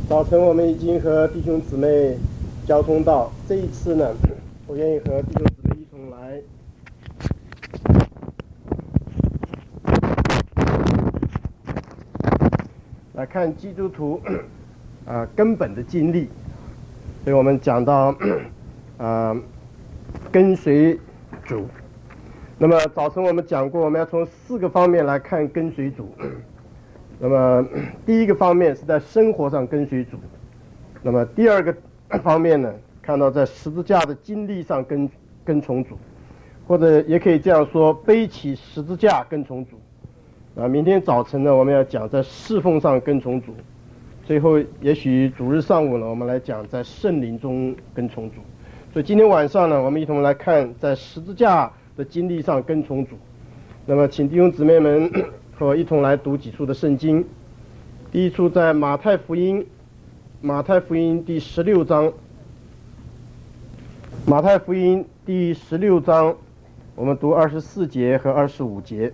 早晨我们已经和弟兄姊妹交通到，这一次呢，我愿意和弟兄姊妹一同来看基督徒根本的经历。所以我们讲到跟随主。那么早晨我们讲过，我们要从4个方面来看跟随主。那么第一个方面是在生活上跟随主，那么第二个方面呢，看到在十字架的经历上跟从主，或者也可以这样说，背起十字架跟从主。明天早晨呢，我们要讲在侍奉上跟从主，最后也许主日上午呢，我们来讲在圣灵中跟从主。所以今天晚上呢，我们一同来看在十字架的经历上跟从主。那么请弟兄姊妹们和我一同来读几处的圣经。第一处在马太福音第16章，马太福音第16章，我们读24节和25节。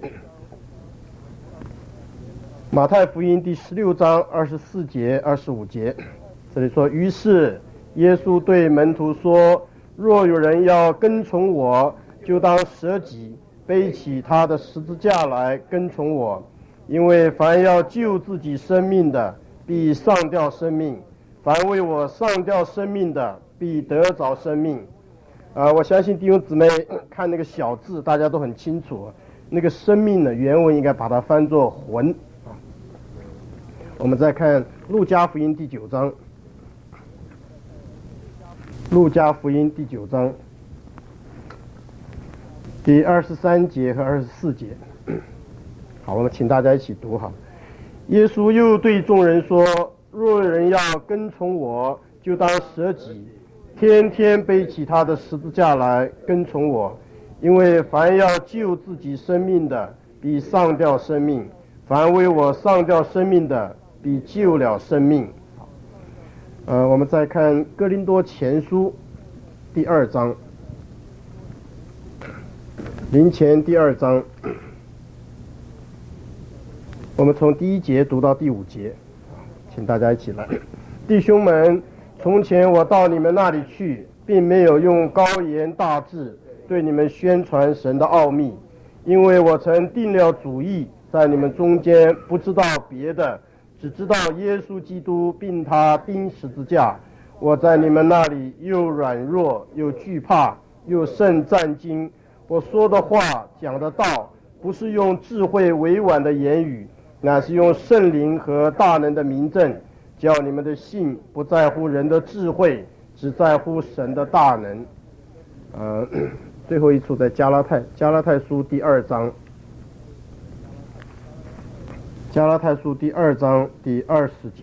马太福音第16章24节、25节，这里说：于是耶稣对门徒说，若有人要跟从我，就当舍己，背起他的十字架来跟从我。因为凡要救自己生命的，必上吊生命；凡为我上吊生命的，必得着生命。我相信弟兄姊妹看那个小字，大家都很清楚。那个生命呢，原文应该把它翻作魂。我们再看路加福音第9章，路加福音第9章第23节和24节。好，我们请大家一起读好。耶稣又对众人说，若有人要跟从我，就当舍己，天天背起他的十字架来跟从我。因为凡要救自己生命的，必上吊生命；凡为我上吊生命的，必救了生命。我们再看哥林多前书第2章，林前第2章，我们从第1节读到第5节，请大家一起来。弟兄们，从前我到你们那里去，并没有用高言大志对你们宣传神的奥秘，因为我曾定了主意，在你们中间不知道别的，只知道耶稣基督并他钉十字架。我在你们那里又软弱又惧怕又甚战惊。我说的话讲的道，不是用智慧委婉的言语，乃是用圣灵和大能的明证，叫你们的信不在乎人的智慧，只在乎神的大能。最后一处在加拉太书第2章，加拉太书第2章第20节，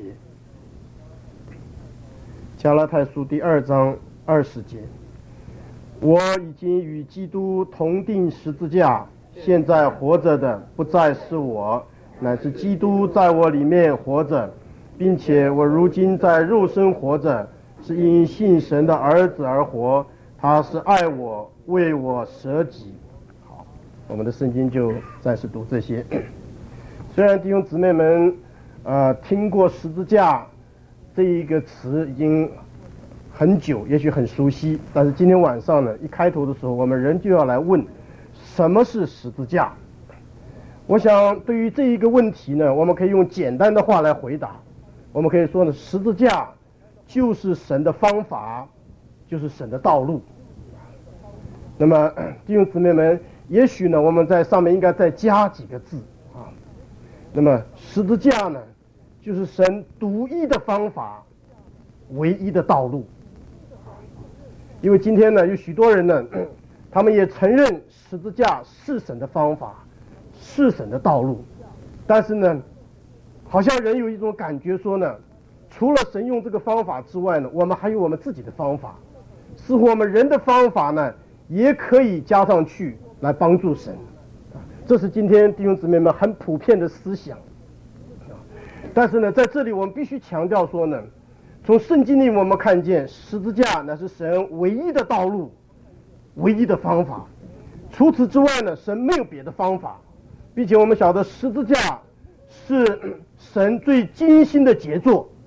加拉太书第2章20节。我已经与基督同钉十字架，现在活着的不再是我，乃是基督在我里面活着，并且我如今在肉身活着，是因信神的儿子而活。他是爱我，为我舍己。好，我们的圣经就暂时读这些。虽然弟兄姊妹们听过十字架这一个词已经很久，也许很熟悉，但是今天晚上呢，一开头的时候，我们人就要来问，什么是十字架？我想对于这一个问题呢，我们可以用简单的话来回答。我们可以说呢，十字架就是神的方法，就是神的道路。那么弟兄姊妹们，也许呢，我们在上面应该再加几个字啊。那么十字架呢，就是神独一的方法，唯一的道路。因为今天呢，有许多人呢，他们也承认十字架是神的方法，是神的道路，但是呢，好像人有一种感觉说呢，除了神用这个方法之外呢，我们还有我们自己的方法，似乎我们人的方法呢，也可以加上去来帮助神。这是今天弟兄姊妹们很普遍的思想。但是呢，在这里我们必须强调说呢，从圣经里我们看见十字架乃是神唯一的道路，唯一的方法。除此之外呢，神没有别的方法，并且我们晓得十字架是神最精心的杰作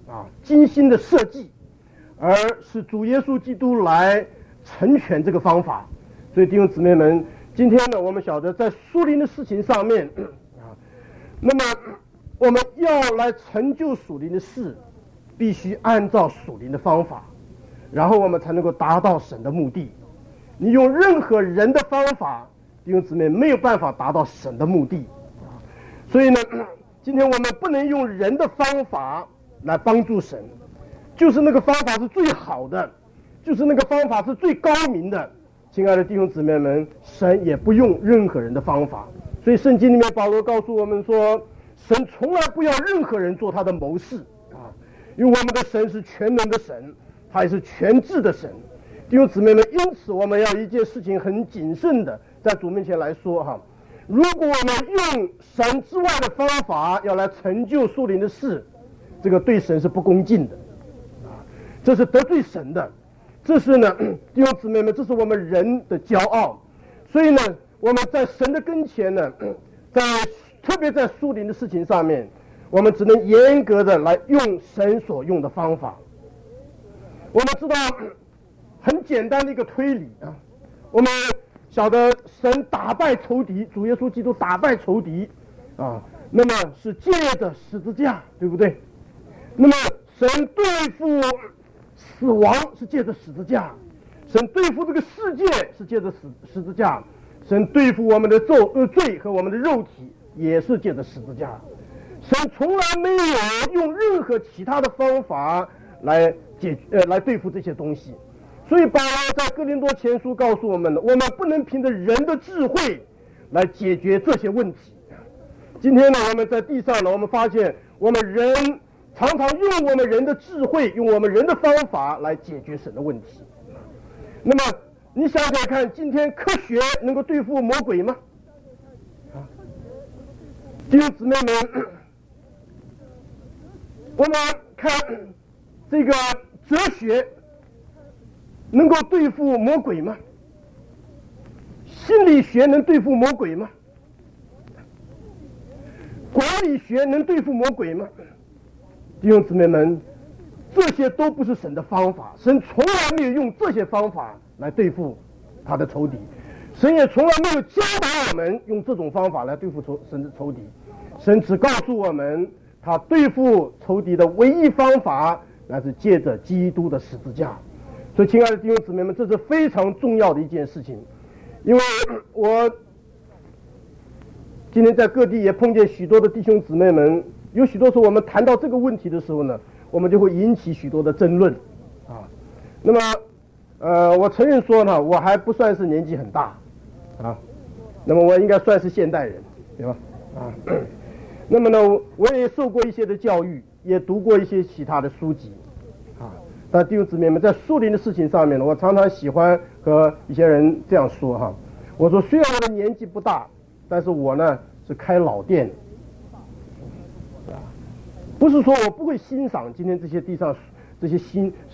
精心的设计，而是主耶稣基督来成全这个方法。所以弟兄姊妹们，今天呢，我们晓得在属灵的事情上面那么我们要来成就属灵的事，必须按照属灵的方法，然后我们才能够达到神的目的。你用任何人的方法，弟兄姊妹没有办法达到神的目的。所以呢，今天我们不能用人的方法来帮助神，就是那个方法是最好的，就是那个方法是最高明的。亲爱的弟兄姊妹们，神也不用任何人的方法。所以圣经里面保罗告诉我们说，神从来不要任何人做他的谋士因为我们的神是全能的神，他也是全智的神。弟兄姊妹们，因此我们要一件事情很谨慎的在主面前来说如果我们用神之外的方法要来成就属灵的事，这个对神是不恭敬的这是得罪神的。这是呢，弟兄姊妹们，这是我们人的骄傲。所以呢，我们在神的跟前呢，特别在属灵的事情上面，我们只能严格的来用神所用的方法。我们知道很简单的一个推理我们晓得神打败仇敌，主耶稣基督打败仇敌那么是借着十字架，对不对？那么神对付死亡是借着十字架，神对付这个世界是借着十字架，神对付我们的罪和我们的肉体也是借着十字架。神从来没有用任何其他的方法来对付这些东西。所以保罗在哥林多前书告诉我们，我们不能凭着人的智慧来解决这些问题。今天呢，我们在地上呢，我们发现我们人常常用我们人的智慧，用我们人的方法来解决神的问题。那么你想想看，今天科学能够对付魔鬼吗？弟兄姊妹们，我们看这个哲学能够对付魔鬼吗？心理学能对付魔鬼吗？管理学能对付魔鬼吗？弟兄姊妹们，这些都不是神的方法，神从来没有用这些方法来对付他的仇敌，神也从来没有教导我们用这种方法来对付神的仇敌。神只告诉我们，他对付仇敌的唯一方法那是借着基督的十字架。所以亲爱的弟兄姊妹们，这是非常重要的一件事情。因为我今天在各地也碰见许多的弟兄姊妹们，有许多时候我们谈到这个问题的时候呢，我们就会引起许多的争论那么我承认说呢，我还不算是年纪很大那么我应该算是现代人，对吧那么呢，我也受过一些的教育，也读过一些其他的书籍但弟兄姊妹们，在属灵的事情上面呢，我常常喜欢和一些人这样说我说虽然我的年纪不大，但是我呢是开老店不是说我不会欣赏今天这些地上这些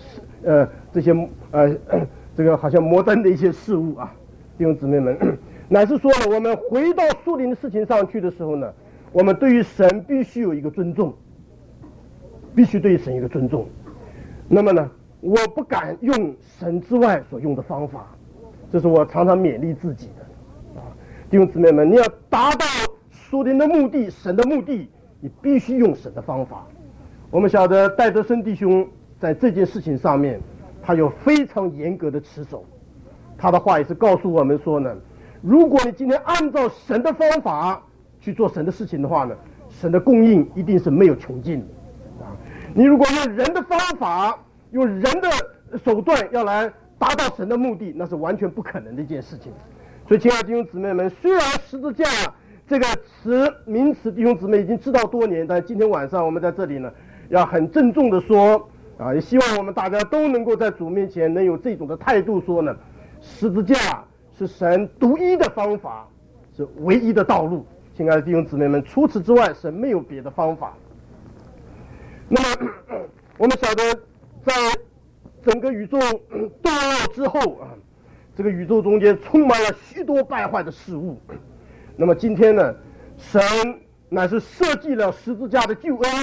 这个好像摩登的一些事物弟兄姊妹们，乃是说呢，我们回到属灵的事情上去的时候呢，我们对于神必须有一个尊重，必须对于神一个尊重。那么呢，我不敢用神之外所用的方法，这是我常常勉励自己的弟兄姊妹们，你要达到属灵的目的，神的目的，你必须用神的方法。我们晓得戴德生弟兄在这件事情上面，他有非常严格的持守。他的话也是告诉我们说呢，如果你今天按照神的方法去做神的事情的话呢，神的供应一定是没有穷尽的你如果用人的方法，用人的手段要来达到神的目的，那是完全不可能的一件事情。所以亲爱的弟兄姊妹们，虽然十字架这个名词弟兄姊妹已经知道多年，但今天晚上我们在这里呢，要很郑重的说也希望我们大家都能够在主面前能有这种的态度说呢，十字架是神独一的方法，是唯一的道路。亲爱的弟兄姊妹们，除此之外神没有别的方法。那么我们晓得在整个宇宙堕落之后这个宇宙中间充满了许多败坏的事物。那么今天呢，神乃是设计了十字架的救恩，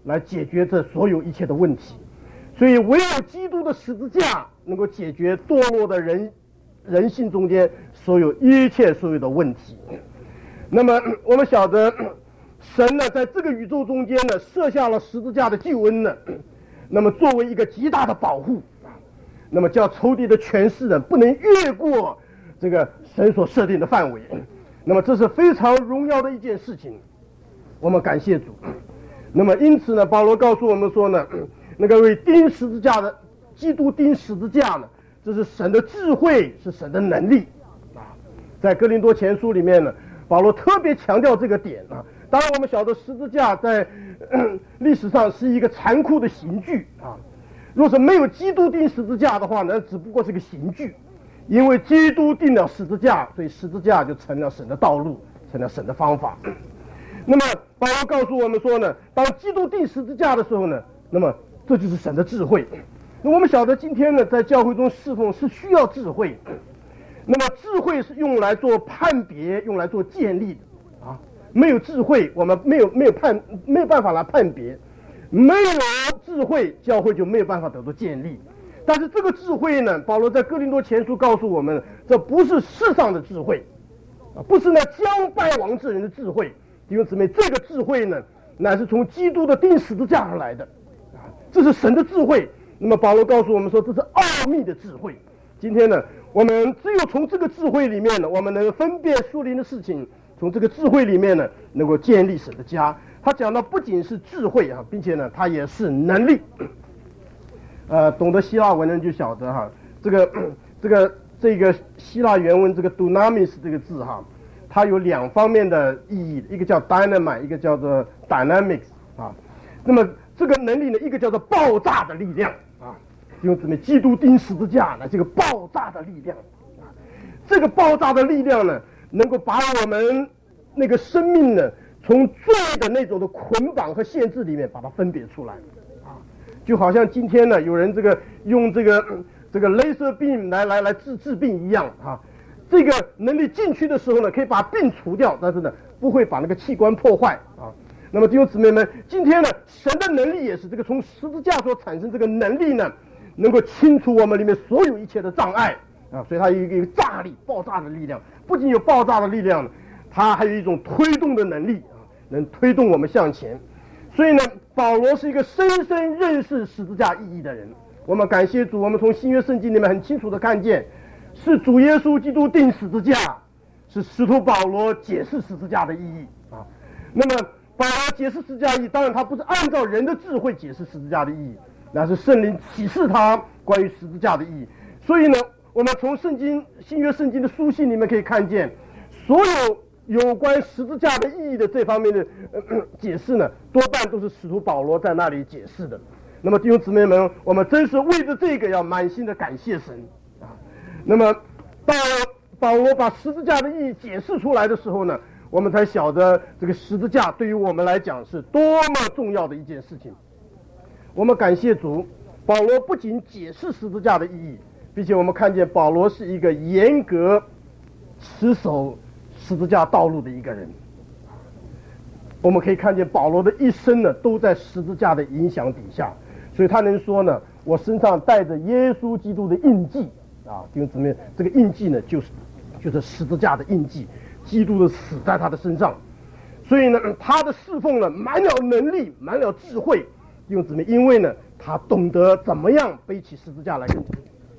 来解决这所有一切的问题。所以唯有基督的十字架能够解决堕落的人性中间一切所有的问题。那么我们晓得神呢在这个宇宙中间呢设下了十字架的救恩呢，那么作为一个极大的保护，那么叫仇敌的权势呢不能越过这个神所设定的范围。那么这是非常荣耀的一件事情，我们感谢主。那么因此呢，保罗告诉我们说呢，那个为钉十字架的基督钉十字架呢，这是神的智慧，是神的能力啊。在哥林多前书里面呢，保罗特别强调这个点啊。当然我们晓得十字架在历史上是一个残酷的刑具啊。若是没有基督钉十字架的话呢，只不过是个刑具。因为基督定了十字架，所以十字架就成了神的道路，成了神的方法。那么保罗告诉我们说呢，当基督定十字架的时候呢，那么这就是神的智慧。那我们晓得今天呢，在教会中侍奉是需要智慧，那么智慧是用来做判别，用来做建立的啊。没有智慧，我们没有办法来判别，没有智慧，教会就没有办法得到建立。但是这个智慧呢，保罗在哥林多前书告诉我们，这不是世上的智慧啊，不是那将败亡之人的智慧。弟兄姊妹，这个智慧呢，乃是从基督的钉十字架而来的啊，这是神的智慧。那么保罗告诉我们说，这是奥秘的智慧。今天呢，我们只有从这个智慧里面呢，我们能分辨属灵的事情，从这个智慧里面呢，能够建立神的家。他讲到不仅是智慧啊，并且呢，它也是能力。懂得希腊文的人就晓得哈，这个希腊原文这个 dunamis 这个字哈，它有两方面的意义，一个叫 dynamite， 一个叫做 dynamics 啊。那么这个能力呢，一个叫做爆炸的力量啊，用姊妹基督钉十字架呢，这个爆炸的力量啊，这个爆炸的力量呢，能够把我们那个生命呢，从罪的那种的捆绑和限制里面把它分别出来。就好像今天呢，有人用这个 laser beam 来治病一样啊，这个能力进去的时候呢，可以把病除掉，但是呢，不会把那个器官破坏啊。那么弟兄姊妹们，今天呢，神的能力也是这个从十字架所产生这个能力呢，能够清除我们里面所有一切的障碍啊，所以它有一个炸力、爆炸的力量。不仅有爆炸的力量，它还有一种推动的能力啊，能推动我们向前。所以呢，保罗是一个深深认识十字架意义的人。我们感谢主，我们从新约圣经里面很清楚的看见，是主耶稣基督钉十字架，是使徒保罗解释十字架的意义啊。那么保罗解释十字架意义，当然他不是按照人的智慧解释十字架的意义，那是圣灵启示他关于十字架的意义。所以呢，我们从新约圣经的书信里面可以看见，所有关十字架的意义的这方面的解释呢，多半都是使徒保罗在那里解释的。那么弟兄姊妹们，我们真是为着这个要满心的感谢神啊。那么到保罗把十字架的意义解释出来的时候呢，我们才晓得这个十字架对于我们来讲是多么重要的一件事情。我们感谢主，保罗不仅解释十字架的意义，并且我们看见保罗是一个严格持守十字架道路的一个人。我们可以看见保罗的一生呢，都在十字架的影响底下，所以他能说呢，我身上带着耶稣基督的印记啊，弟兄姊妹，这个印记呢，就是十字架的印记，基督的死在他的身上。所以呢，他的侍奉呢，满了能力，满了智慧，弟兄姊妹，因为呢，他懂得怎么样背起十字架来跟随。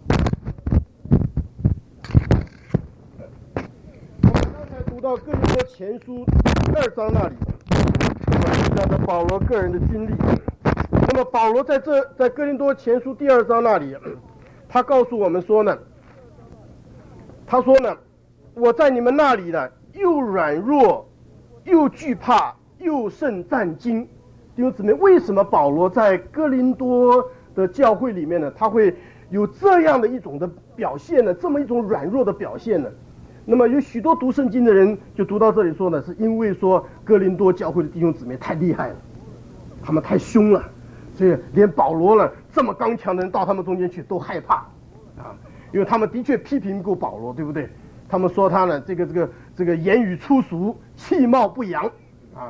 我们刚才读到哥林多前书2章那里，讲的保罗个人的经历。那么保罗在哥林多前书第2章那里，他告诉我们说呢，他说呢，我在你们那里呢，又软弱，又惧怕，又甚战惊。弟兄姊妹，为什么保罗在哥林多的教会里面呢，他会有这样的一种的表现呢？这么一种软弱的表现呢？那么有许多读圣经的人就读到这里说呢，是因为说哥林多教会的弟兄姊妹太厉害了，他们太凶了，所以连保罗呢这么刚强的人到他们中间去都害怕啊，因为他们的确批评过保罗，对不对？他们说他呢这个言语粗俗，气貌不扬啊，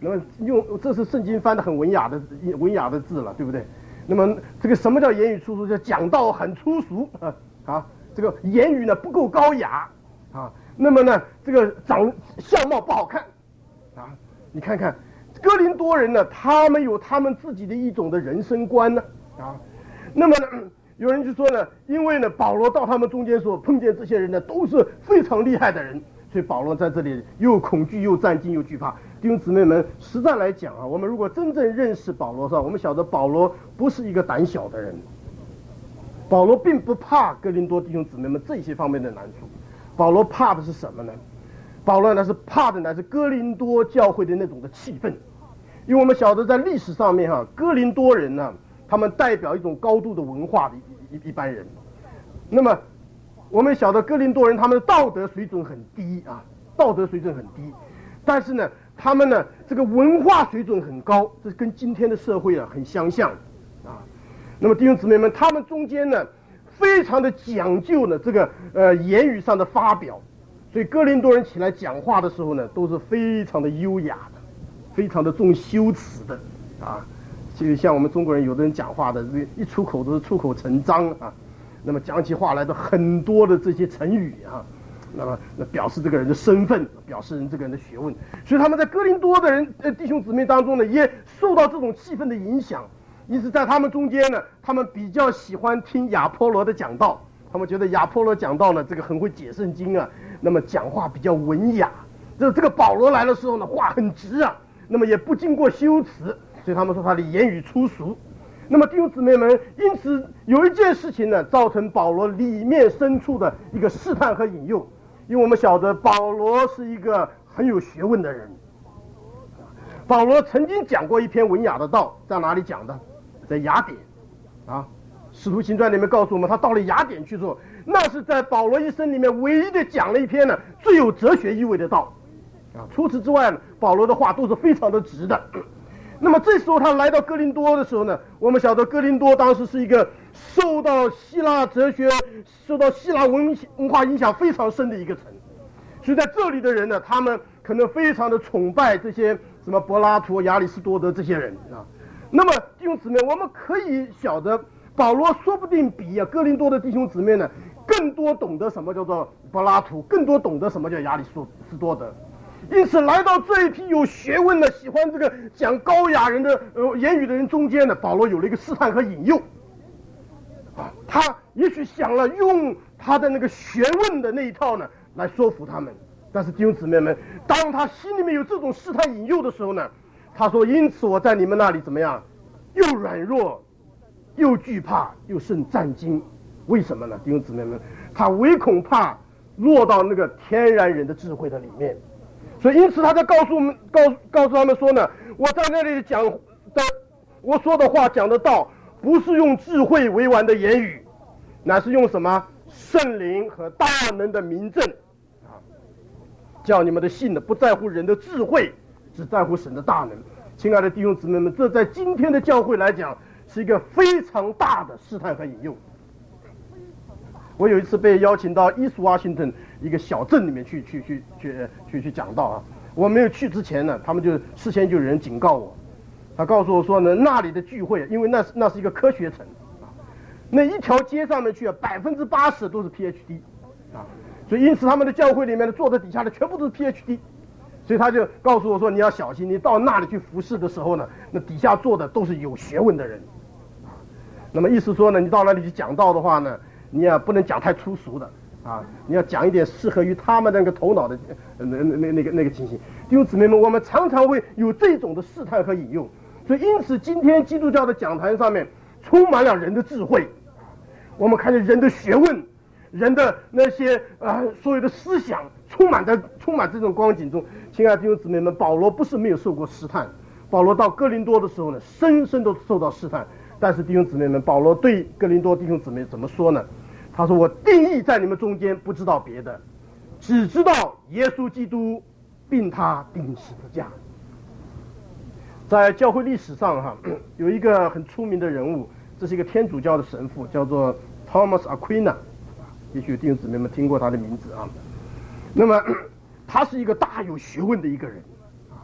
那么这是圣经翻的很文雅的字了，对不对？那么这个什么叫言语粗俗？叫讲道很粗俗啊，这个言语呢不够高雅啊，那么呢这个相貌不好看啊。你看看哥林多人呢，他们有他们自己的一种的人生观呢啊。那么呢，有人就说呢，因为呢保罗到他们中间所碰见这些人呢，都是非常厉害的人，所以保罗在这里又恐惧又战惊又惧怕。弟兄姊妹们，实在来讲啊，我们如果真正认识保罗上，我们晓得保罗不是一个胆小的人，保罗并不怕哥林多弟兄姊妹们这些方面的难处。保罗怕的是什么呢？保罗呢是怕的呢是哥林多教会的那种的气氛，因为我们晓得在历史上面哥林多人呢，他们代表一种高度的文化的一般人。那么我们晓得哥林多人他们的道德水准很低啊，道德水准很低，但是呢他们呢这个文化水准很高，这跟今天的社会很相像啊。那么弟兄姊妹们，他们中间呢非常的讲究呢这个言语上的发表，所以哥林多人起来讲话的时候呢，都是非常的优雅的，非常的重修辞的啊。就像我们中国人有的人讲话的，一出口都是出口成章啊。那么讲起话来的很多的这些成语啊，那么表示这个人的身份，表示这个人的学问。所以他们在哥林多的人弟兄姊妹当中呢，也受到这种气氛的影响。因此在他们中间呢，他们比较喜欢听亚波罗的讲道，他们觉得亚波罗讲道呢，这个很会解圣经啊，那么讲话比较文雅。这个保罗来的时候呢，话很直啊，那么也不经过修辞，所以他们说他的言语粗俗。那么弟兄姊妹们，因此有一件事情呢，造成保罗里面深处的一个试探和引诱。因为我们晓得保罗是一个很有学问的人，保罗曾经讲过一篇文雅的道，在哪里讲的？在雅典啊。使徒行传里面告诉我们，他到了雅典去做，那是在保罗一生里面唯一的讲了一篇呢最有哲学意味的道啊。除此之外呢，保罗的话都是非常的直的。那么这时候他来到哥林多的时候呢，我们晓得哥林多当时是一个受到希腊哲学、受到希腊文化影响非常深的一个城，所以在这里的人呢，他们可能非常的崇拜这些什么柏拉图、亚里士多德这些人啊。那么弟兄姊妹，我们可以晓得保罗说不定比哥林多的弟兄姊妹呢更多懂得什么叫做柏拉图，更多懂得什么叫亚里士多德。因此来到这一批有学问的、喜欢这个讲高雅人的言语的人中间呢，保罗有了一个试探和引诱啊。他也许想了用他的那个学问的那一套呢来说服他们，但是弟兄姊妹们，当他心里面有这种试探引诱的时候呢，他说：因此我在你们那里怎么样，又软弱又惧怕又甚战惊。为什么呢？弟兄姊妹们，他唯恐怕落到那个天然人的智慧的里面。所以因此他在告诉他们说呢，我在那里讲的，我说的话讲的道，不是用智慧委婉的言语，乃是用什么圣灵和大能的明证啊，叫你们的信呢不在乎人的智慧，只在乎神的大能。亲爱的弟兄姊妹们，这在今天的教会来讲是一个非常大的试探和引诱。我有一次被邀请到伊斯华盛顿一个小镇里面去讲道啊。我没有去之前呢，他们就事先就有人警告我，他告诉我说呢，那里的聚会，因为那是一个科学城啊，那一条街上面去80%都是 PhD 啊，所以因此他们的教会里面的坐在底下的全部都是 PhD， 所以他就告诉我说，你要小心，你到那里去服侍的时候呢，那底下坐的都是有学问的人啊。那么意思说呢，你到那里去讲道的话呢，你也不能讲太粗俗的啊，你要讲一点适合于他们那个头脑的那个情形。弟兄姊妹们，我们常常会有这种的试探和引诱，所以因此今天基督教的讲坛上面充满了人的智慧，我们看见人的学问，人的那些所有的思想充满这种光景中。亲爱的弟兄姊妹们，保罗不是没有受过试探，保罗到哥林多的时候呢，深深都受到试探。但是弟兄姊妹们，保罗对哥林多弟兄姊妹怎么说呢？他说：我定义在你们中间不知道别的，只知道耶稣基督并他钉十字架。在教会历史上有一个很出名的人物，这是一个天主教的神父，叫做 Thomas Aquinas， 也许弟兄姊妹们听过他的名字啊。那么他是一个大有学问的一个人啊，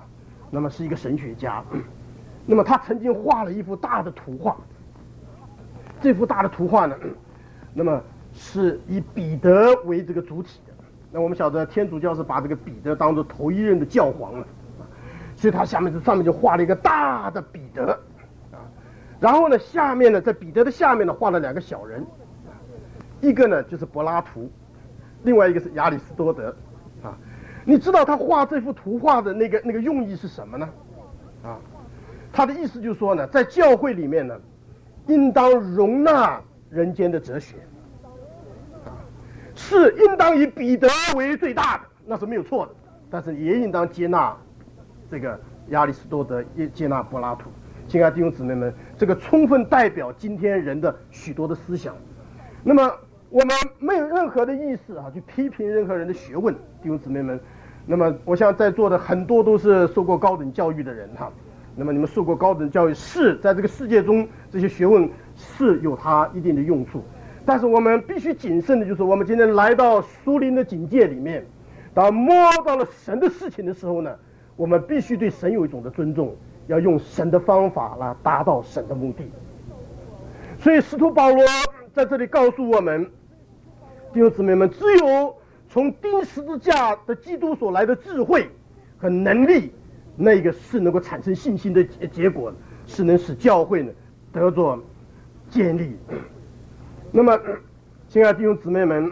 那么是一个神学家，那么他曾经画了一幅大的图画，这幅大的图画呢，那么是以彼得为这个主体的。那我们晓得天主教是把这个彼得当作头一任的教皇了，所以他上面就画了一个大的彼得啊，然后呢下面呢在彼得的下面呢画了2个小人，一个呢就是柏拉图，另外一个是亚里士多德啊。你知道他画这幅图画的那个用意是什么呢？啊，他的意思就是说呢，在教会里面呢，应当容纳人间的哲学。是应当以彼得为最大的，那是没有错的，但是也应当接纳这个亚里士多德，也接纳柏拉图。亲爱的弟兄姊妹们，这个充分代表今天人的许多的思想。那么我们没有任何的意思去批评任何人的学问，弟兄姊妹们。那么我想在座的很多都是受过高等教育的人那么你们受过高等教育，是在这个世界中这些学问是有它一定的用处。但是我们必须谨慎的就是，我们今天来到属灵的境界里面，当摸到了神的事情的时候呢，我们必须对神有一种的尊重，要用神的方法来达到神的目的。所以使徒保罗在这里告诉我们，弟兄姊妹们，只有从钉十字架的基督所来的智慧和能力，那个是能够产生信心的结果，是能使教会呢得着建立。那么亲爱的弟兄姊妹们，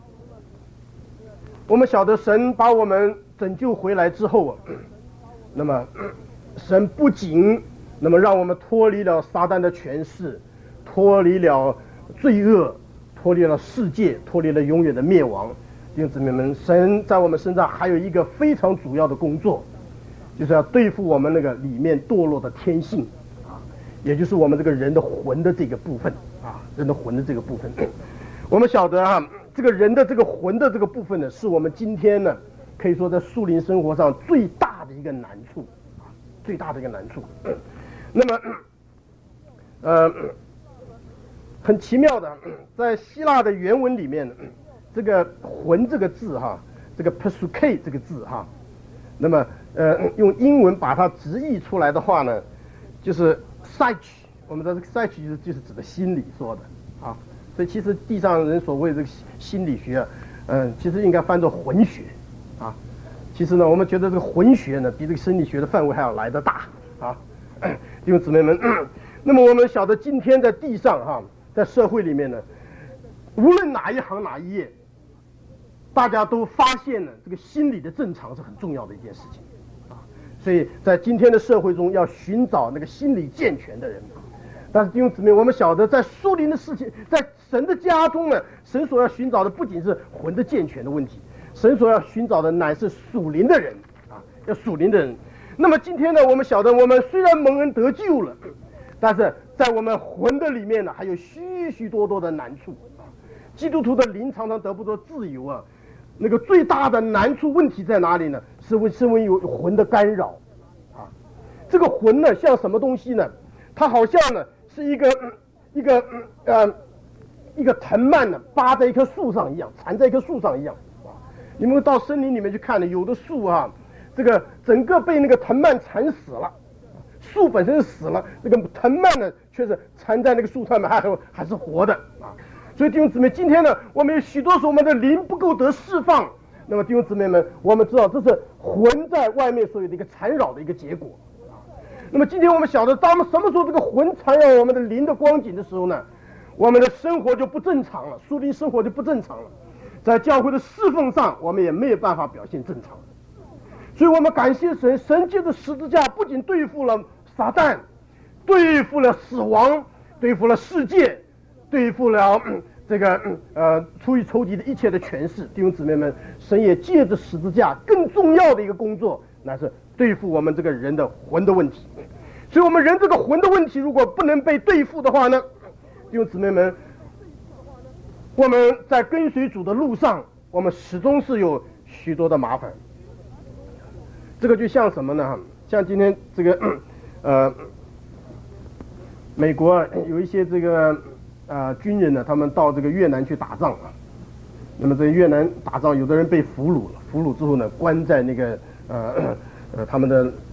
我们晓得神把我们拯救回来之后那么神不仅那么让我们脱离了撒旦的权势，脱离了罪恶，脱离了世界，脱离了永远的灭亡。弟兄姊妹们，神在我们身上还有一个非常主要的工作，就是要对付我们那个里面堕落的天性也就是我们这个人的魂的这个部分人的魂的这个部分。我们晓得这个人的这个魂的这个部分呢，是我们今天呢可以说在属灵生活上最大的一个难处最大的一个难处。那么很奇妙的，在希腊的原文里面，这个魂这个字这个 psuche 这个字那么用英文把它直译出来的话呢，就是 psyche。我们的这个 psyche 就是指的心理说的所以其实地上人所谓这个心理学其实应该翻作魂学其实呢，我们觉得这个魂学呢比这个生理学的范围还要来得大弟兄姊妹们。那么我们晓得今天在地上在社会里面呢，无论哪一行哪一业，大家都发现了这个心理的正常是很重要的一件事情所以在今天的社会中要寻找那个心理健全的人。但是弟兄姊妹，我们晓得在属灵的事情，在神的家中呢，神所要寻找的不仅是魂的健全的问题，神所要寻找的乃是属灵的人要属灵的人。那么今天呢，我们晓得我们虽然蒙恩得救了，但是在我们魂的里面呢，还有许许多多的难处基督徒的灵常常得不到自由那个最大的难处问题在哪里呢？是因为有魂的干扰这个魂呢像什么东西呢？它好像呢是一个藤蔓呢扒在一棵树上一样，缠在一棵树上一样你们到森林里面去看呢，有的树这个整个被那个藤蔓缠死了，树本身死了，那个藤蔓呢却是缠在那个树上面还是活的所以弟兄姊妹，今天呢我们有许多时候我们的灵不够得释放，那么弟兄姊妹们，我们知道这是魂在外面所有的一个缠绕的一个结果那么今天我们晓得，当我们什么时候这个魂缠绕我们的灵的光景的时候呢，我们的生活就不正常了，属灵生活就不正常了，在教会的侍奉上我们也没有办法表现正常。所以我们感谢神，神借着十字架不仅对付了撒旦，对付了死亡，对付了世界，对付了这个出于仇敌的一切的权势。弟兄姊妹们，神也借着十字架更重要的一个工作，乃是对付我们这个人的魂的问题。所以我们人这个魂的问题如果不能被对付的话呢，弟兄姊妹们，我们在跟随主的路上，我们始终是有许多的麻烦。这个就像什么呢？像今天这个美国有一些这个军人呢，他们到这个越南去打仗那么在越南打仗，有的人被俘虏了，俘虏之后呢，关在那个他们的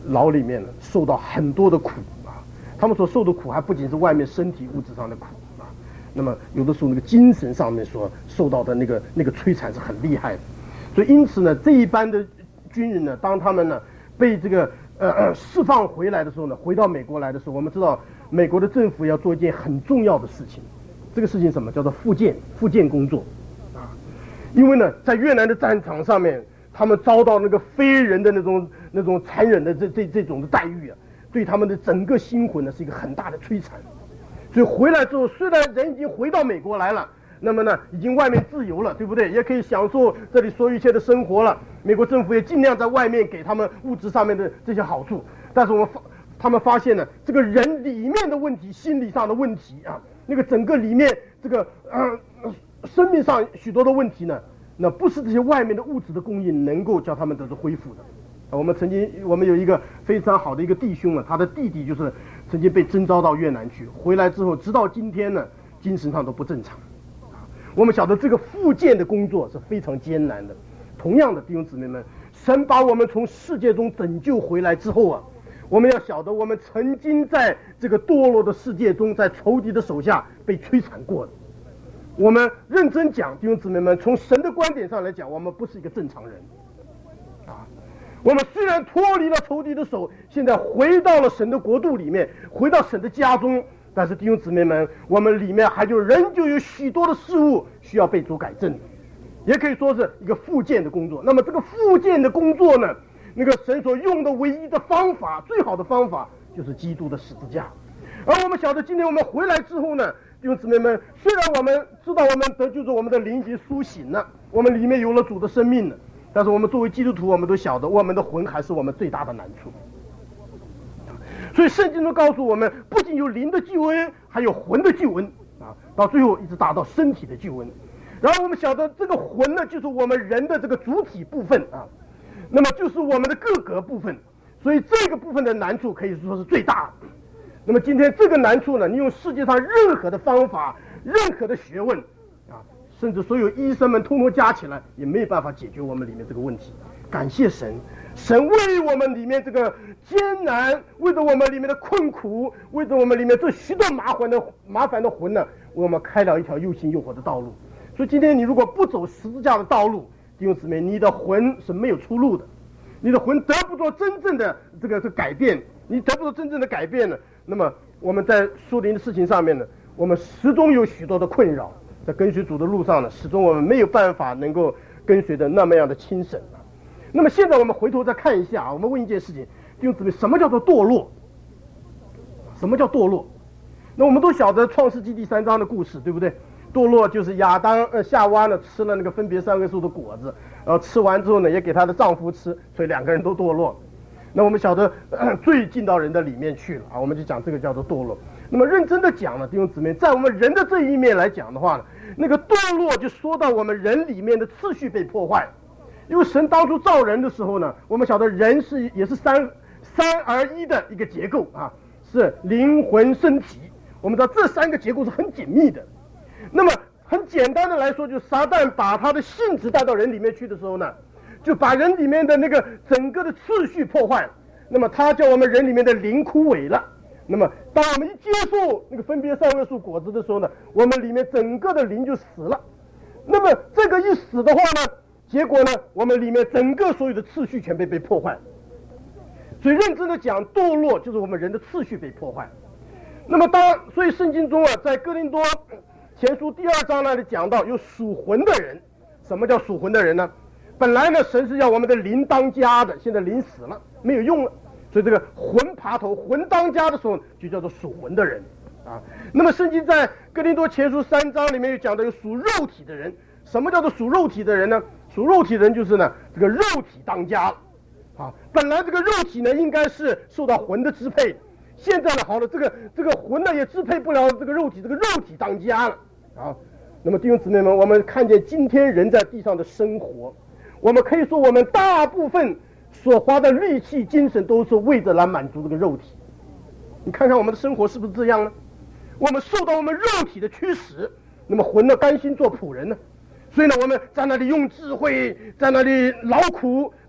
牢里面呢受到很多的苦啊，他们所受的苦还不仅是外面身体物质上的苦啊，那么有的时候那个精神上面所受到的那个摧残是很厉害的。所以因此呢，这一班的军人呢，当他们呢被这个释放回来的时候呢，回到美国来的时候，我们知道美国的政府要做一件很重要的事情，这个事情什么叫做复建工作啊？因为呢，在越南的战场上面，他们遭到那个非人的那种残忍的这种的待遇啊，对他们的整个心魂呢是一个很大的摧残。所以回来之后，虽然人已经回到美国来了，那么呢，已经外面自由了，对不对？也可以享受这里所有一切的生活了。美国政府也尽量在外面给他们物质上面的这些好处，但是他们发现呢，这个人里面的问题，心理上的问题啊，那个整个里面这个生命上许多的问题呢，那不是这些外面的物质的供应能够叫他们得到恢复的。我们有一个非常好的一个弟兄啊，他的弟弟就是曾经被征召到越南去，回来之后直到今天呢，精神上都不正常。我们晓得这个复建的工作是非常艰难的。同样的，弟兄姊妹们，神把我们从世界中拯救回来之后啊，我们要晓得我们曾经在这个堕落的世界中，在仇敌的手下被摧残过的。我们认真讲，弟兄姊妹们，从神的观点上来讲，我们不是一个正常人啊。我们虽然脱离了仇敌的手，现在回到了神的国度里面，回到神的家中，但是弟兄姊妹们，我们里面仍旧有许多的事物需要被主改正，也可以说是一个复建的工作。那么这个复建的工作呢，那个神所用的唯一的方法，最好的方法就是基督的十字架。而我们晓得，今天我们回来之后呢，弟兄姊妹们，虽然我们知道我们得救之后，我们的灵已经苏醒了，我们里面有了主的生命了，但是我们作为基督徒，我们都晓得我们的魂还是我们最大的难处。所以圣经中告诉我们，不仅有灵的救恩，还有魂的救恩啊，到最后一直达到身体的救恩。然后我们晓得这个魂呢，就是我们人的这个主体部分啊，那么就是我们的各个部分，所以这个部分的难处可以说是最大的。那么今天这个难处呢，你用世界上任何的方法、任何的学问啊，甚至所有医生们通通加起来，也没有办法解决我们里面这个问题。感谢神，神为我们里面这个艰难，为着我们里面的困苦，为着我们里面这许多麻烦的魂呢，为我们开了一条又新又活的道路。所以今天你如果不走十字架的道路，弟兄姊妹，你的魂是没有出路的，你的魂得不到真正的这个改变，你得不到真正的改变呢，那么我们在属灵的事情上面呢，我们始终有许多的困扰，在跟随主的路上呢，始终我们没有办法能够跟随的那么样的轻省。那么现在我们回头再看一下啊，我们问一件事情，弟兄姊妹，什么叫做堕落？什么叫堕落？那我们都晓得创世纪第3章的故事，对不对？堕落就是亚当夏娃呢吃了那个分别善恶树的果子，吃完之后呢也给她的丈夫吃，所以两个人都堕落。那我们晓得罪进到人的里面去了啊，我们就讲这个叫做堕落。那么认真的讲呢，弟兄姊妹，在我们人的这一面来讲的话呢，那个堕落就说到我们人里面的次序被破坏。因为神当初造人的时候呢，我们晓得人也是三而一的一个结构啊，是灵魂身体。我们知道这3个结构是很紧密的。那么很简单的来说，就是撒旦把他的性质带到人里面去的时候呢，就把人里面的那个整个的次序破坏了。那么他叫我们人里面的灵枯萎了。那么当我们一接受那个分别善恶树果子的时候呢，我们里面整个的灵就死了。那么这个一死的话呢，结果呢，我们里面整个所有的次序全被破坏。所以认真的讲，堕落就是我们人的次序被破坏。那么所以圣经中啊，在哥林多前书第2章那里讲到有属魂的人。什么叫属魂的人呢？本来呢，神是要我们的灵当家的，现在灵死了，没有用了，所以这个魂爬头，魂当家的时候就叫做属魂的人啊。那么圣经在哥林多前书3章里面又讲到有属肉体的人。什么叫做属肉体的人呢？属肉体的人就是呢，这个肉体当家了啊。本来这个肉体呢应该是受到魂的支配，现在呢好了，这个魂呢也支配不了这个肉体，这个肉体当家了啊。那么弟兄姊妹们，我们看见今天人在地上的生活，我们可以说我们大部分所花的力气精神都是为着来满足这个肉体。你看看我们的生活是不是这样呢？我们受到我们肉体的驱使，那么魂呢甘心做仆人呢？所以呢，我们在那里用智慧，在那里劳苦，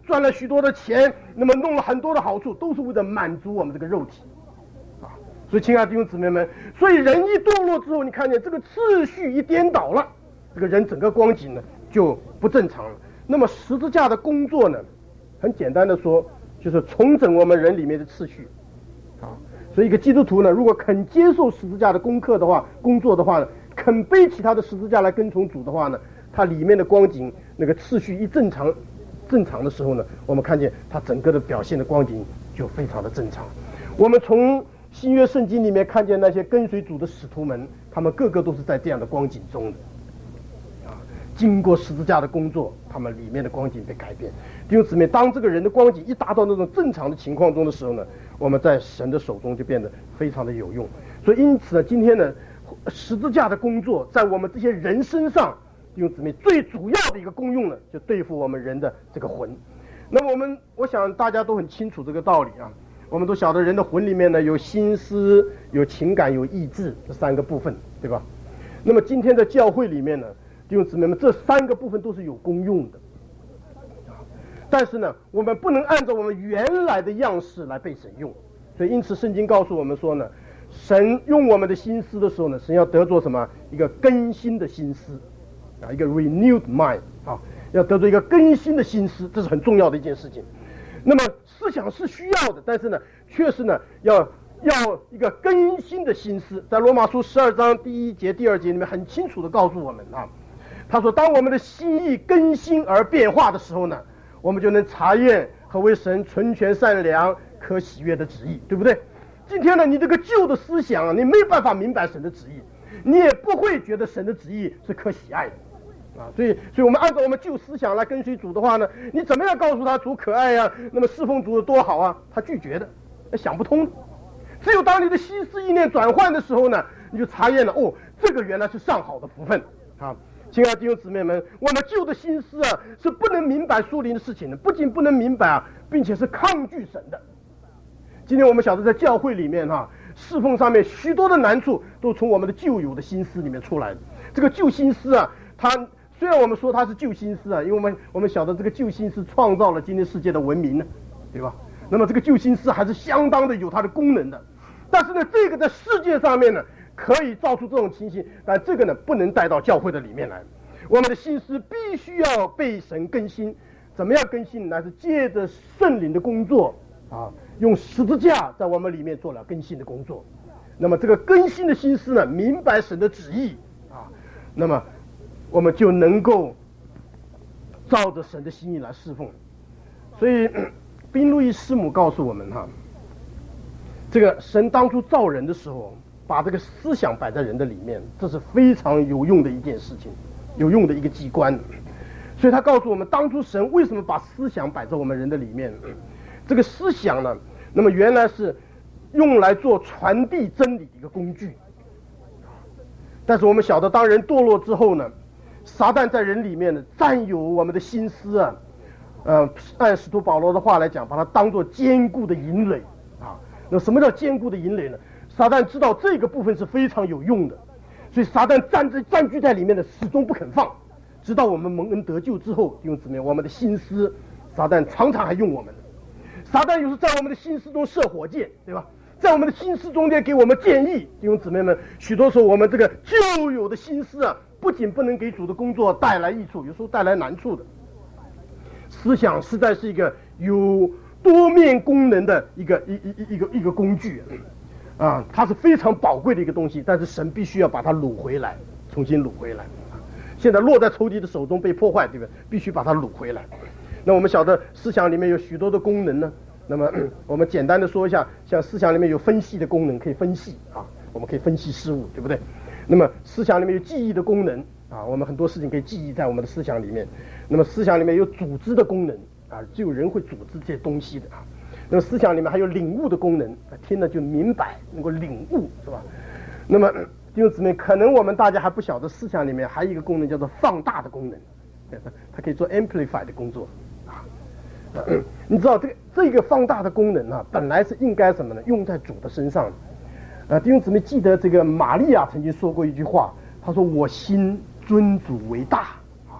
赚了许多的钱，那么弄了很多的好处，都是为了满足我们这个肉体啊。所以亲爱的弟兄姊妹们，所以人一堕落之后，你看见这个次序一颠倒了，这个人整个光景呢就不正常了。那么十字架的工作呢，很简单的说，就是重整我们人里面的次序啊。所以一个基督徒呢，如果肯接受十字架的工作的话呢，肯背起他的十字架来跟从主的话呢，他里面的光景那个次序一正常的时候呢，我们看见他整个的表现的光景就非常的正常。我们从新约圣经里面看见那些跟随主的使徒们，他们个个都是在这样的光景中的啊。经过十字架的工作，他们里面的光景被改变。弟兄姊妹，当这个人的光景一达到那种正常的情况中的时候呢，我们在神的手中就变得非常的有用。所以因此呢，今天呢，十字架的工作在我们这些人身上，弟兄姊妹最主要的一个功用呢，就对付我们人的这个魂。那么我想大家都很清楚这个道理啊。我们都晓得人的魂里面呢有心思、有情感、有意志这三个部分，对吧？那么今天的教会里面呢，弟兄姊妹们，这三个部分都是有功用的。但是呢，我们不能按照我们原来的样式来被神用，所以因此圣经告诉我们说呢，神用我们的心思的时候呢，神要得着什么？一个更新的心思啊，一个 renewed mind 啊，要得着一个更新的心思，这是很重要的一件事情。那么思想是需要的，但是呢，确实呢，要一个更新的心思。在罗马书12章第1节、第2节里面很清楚的告诉我们啊，他说，当我们的心意更新而变化的时候呢，我们就能查验何为神纯全善良可喜悦的旨意，对不对？今天呢，你这个旧的思想，你没办法明白神的旨意，你也不会觉得神的旨意是可喜爱的。啊，所以我们按照我们旧思想来跟随主的话呢，你怎么样告诉他主可爱呀？那么侍奉主有多好啊？他拒绝的，想不通。只有当你的心思意念转换的时候呢，你就查验了，哦，这个原来是上好的福分啊！亲爱的弟兄姊妹们，我们旧的心思啊，是不能明白属灵的事情的，不仅不能明白啊，并且是抗拒神的。今天我们晓得在教会里面哈，侍奉上面许多的难处都从我们的旧有的心思里面出来的。这个旧心思啊，它虽然我们说它是旧心思啊，因为我们晓得这个旧心思创造了今天世界的文明呢，对吧？那么这个旧心思还是相当的有它的功能的。但是呢，这个在世界上面呢可以造出这种情形，但这个呢不能带到教会的里面来。我们的心思必须要被神更新，怎么样更新呢？是借着圣灵的工作啊，用十字架在我们里面做了更新的工作。那么这个更新的心思呢，明白神的旨意啊，那么我们就能够照着神的心意来侍奉。所以宾路易师母告诉我们哈，这个神当初造人的时候，把这个思想摆在人的里面，这是非常有用的一件事情，有用的一个机关。所以他告诉我们，当初神为什么把思想摆在我们人的里面？这个思想呢，那么原来是用来做传递真理的一个工具。但是我们晓得，当人堕落之后呢，撒旦在人里面呢占有我们的心思啊，按使徒保罗的话来讲，把它当作坚固的营垒啊。那什么叫坚固的营垒呢？撒旦知道这个部分是非常有用的，所以撒旦占据在里面的，始终不肯放，直到我们蒙恩得救之后，弟兄姊妹，我们的心思，撒旦常常还用我们。撒旦又是在我们的心思中射火箭，对吧？在我们的心思中间给我们建议。弟兄姊妹们，许多时候我们这个旧有的心思啊，不仅不能给主的工作带来益处，有时候带来难处的。思想实在是一个有多面功能的一个工具啊，它是非常宝贵的一个东西，但是神必须要把它掳回来，重新掳回来。现在落在仇敌的手中被破坏，对不对？必须把它掳回来。那我们晓得思想里面有许多的功能呢，那么我们简单的说一下，像思想里面有分析的功能，可以分析啊，我们可以分析事物，对不对？那么思想里面有记忆的功能啊，我们很多事情可以记忆在我们的思想里面。那么思想里面有组织的功能啊，只有人会组织这些东西的啊。那么思想里面还有领悟的功能，听了就明白，能够领悟，是吧？那么弟兄姊妹，可能我们大家还不晓得，思想里面还有一个功能叫做放大的功能，它可以做 amplify 的工作啊。你知道这个放大的功能啊，本来是应该什么呢？用在主的身上。弟兄姊妹记得这个玛利亚曾经说过一句话，她说：“我心尊主为大。”啊，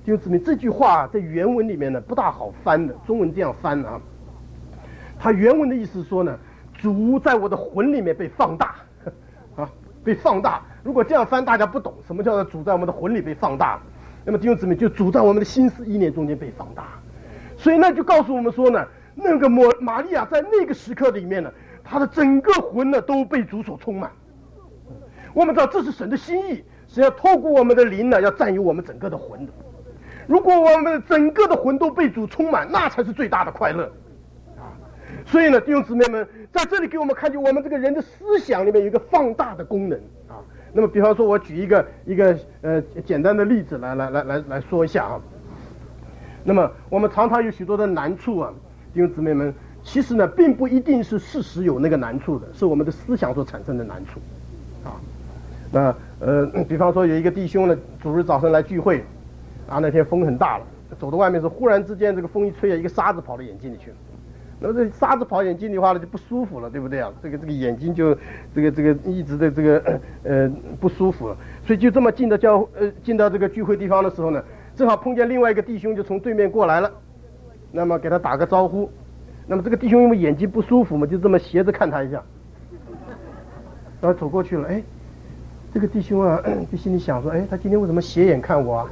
弟兄姊妹，这句话在原文里面呢不大好翻的，中文这样翻啊。它原文的意思是说呢，主在我的魂里面被放大，啊，被放大。如果这样翻，大家不懂什么叫做主在我们的魂里被放大。那么弟兄姊妹，就主在我们的心思意念中间被放大。所以那就告诉我们说呢，那个玛利亚在那个时刻里面呢，她的整个魂呢都被主所充满。我们知道这是神的心意，是要透过我们的灵呢，要占有我们整个的魂的。如果我们整个的魂都被主充满，那才是最大的快乐啊！所以呢，弟兄姊妹们，在这里给我们看见，我们这个人的思想里面有一个放大的功能啊。那么，比方说，我举一个简单的例子来说一下啊。那么，我们常常有许多的难处啊，弟兄姊妹们，其实呢，并不一定是事实有那个难处的，是我们的思想所产生的难处啊。那比方说有一个弟兄呢，主日早上来聚会。啊，那天风很大了，走到外面时，忽然之间这个风一吹啊，一个沙子跑到眼睛里去了。那么这沙子跑眼睛里的话呢，就不舒服了，对不对啊？这个眼睛就这个一直的这个不舒服了。所以就这么进到这个聚会地方的时候呢，正好碰见另外一个弟兄就从对面过来了，那么给他打个招呼。那么这个弟兄因为眼睛不舒服嘛，就这么斜着看他一下，然后走过去了，哎。这个弟兄啊，就心里想说，哎，他今天为什么斜眼看我啊？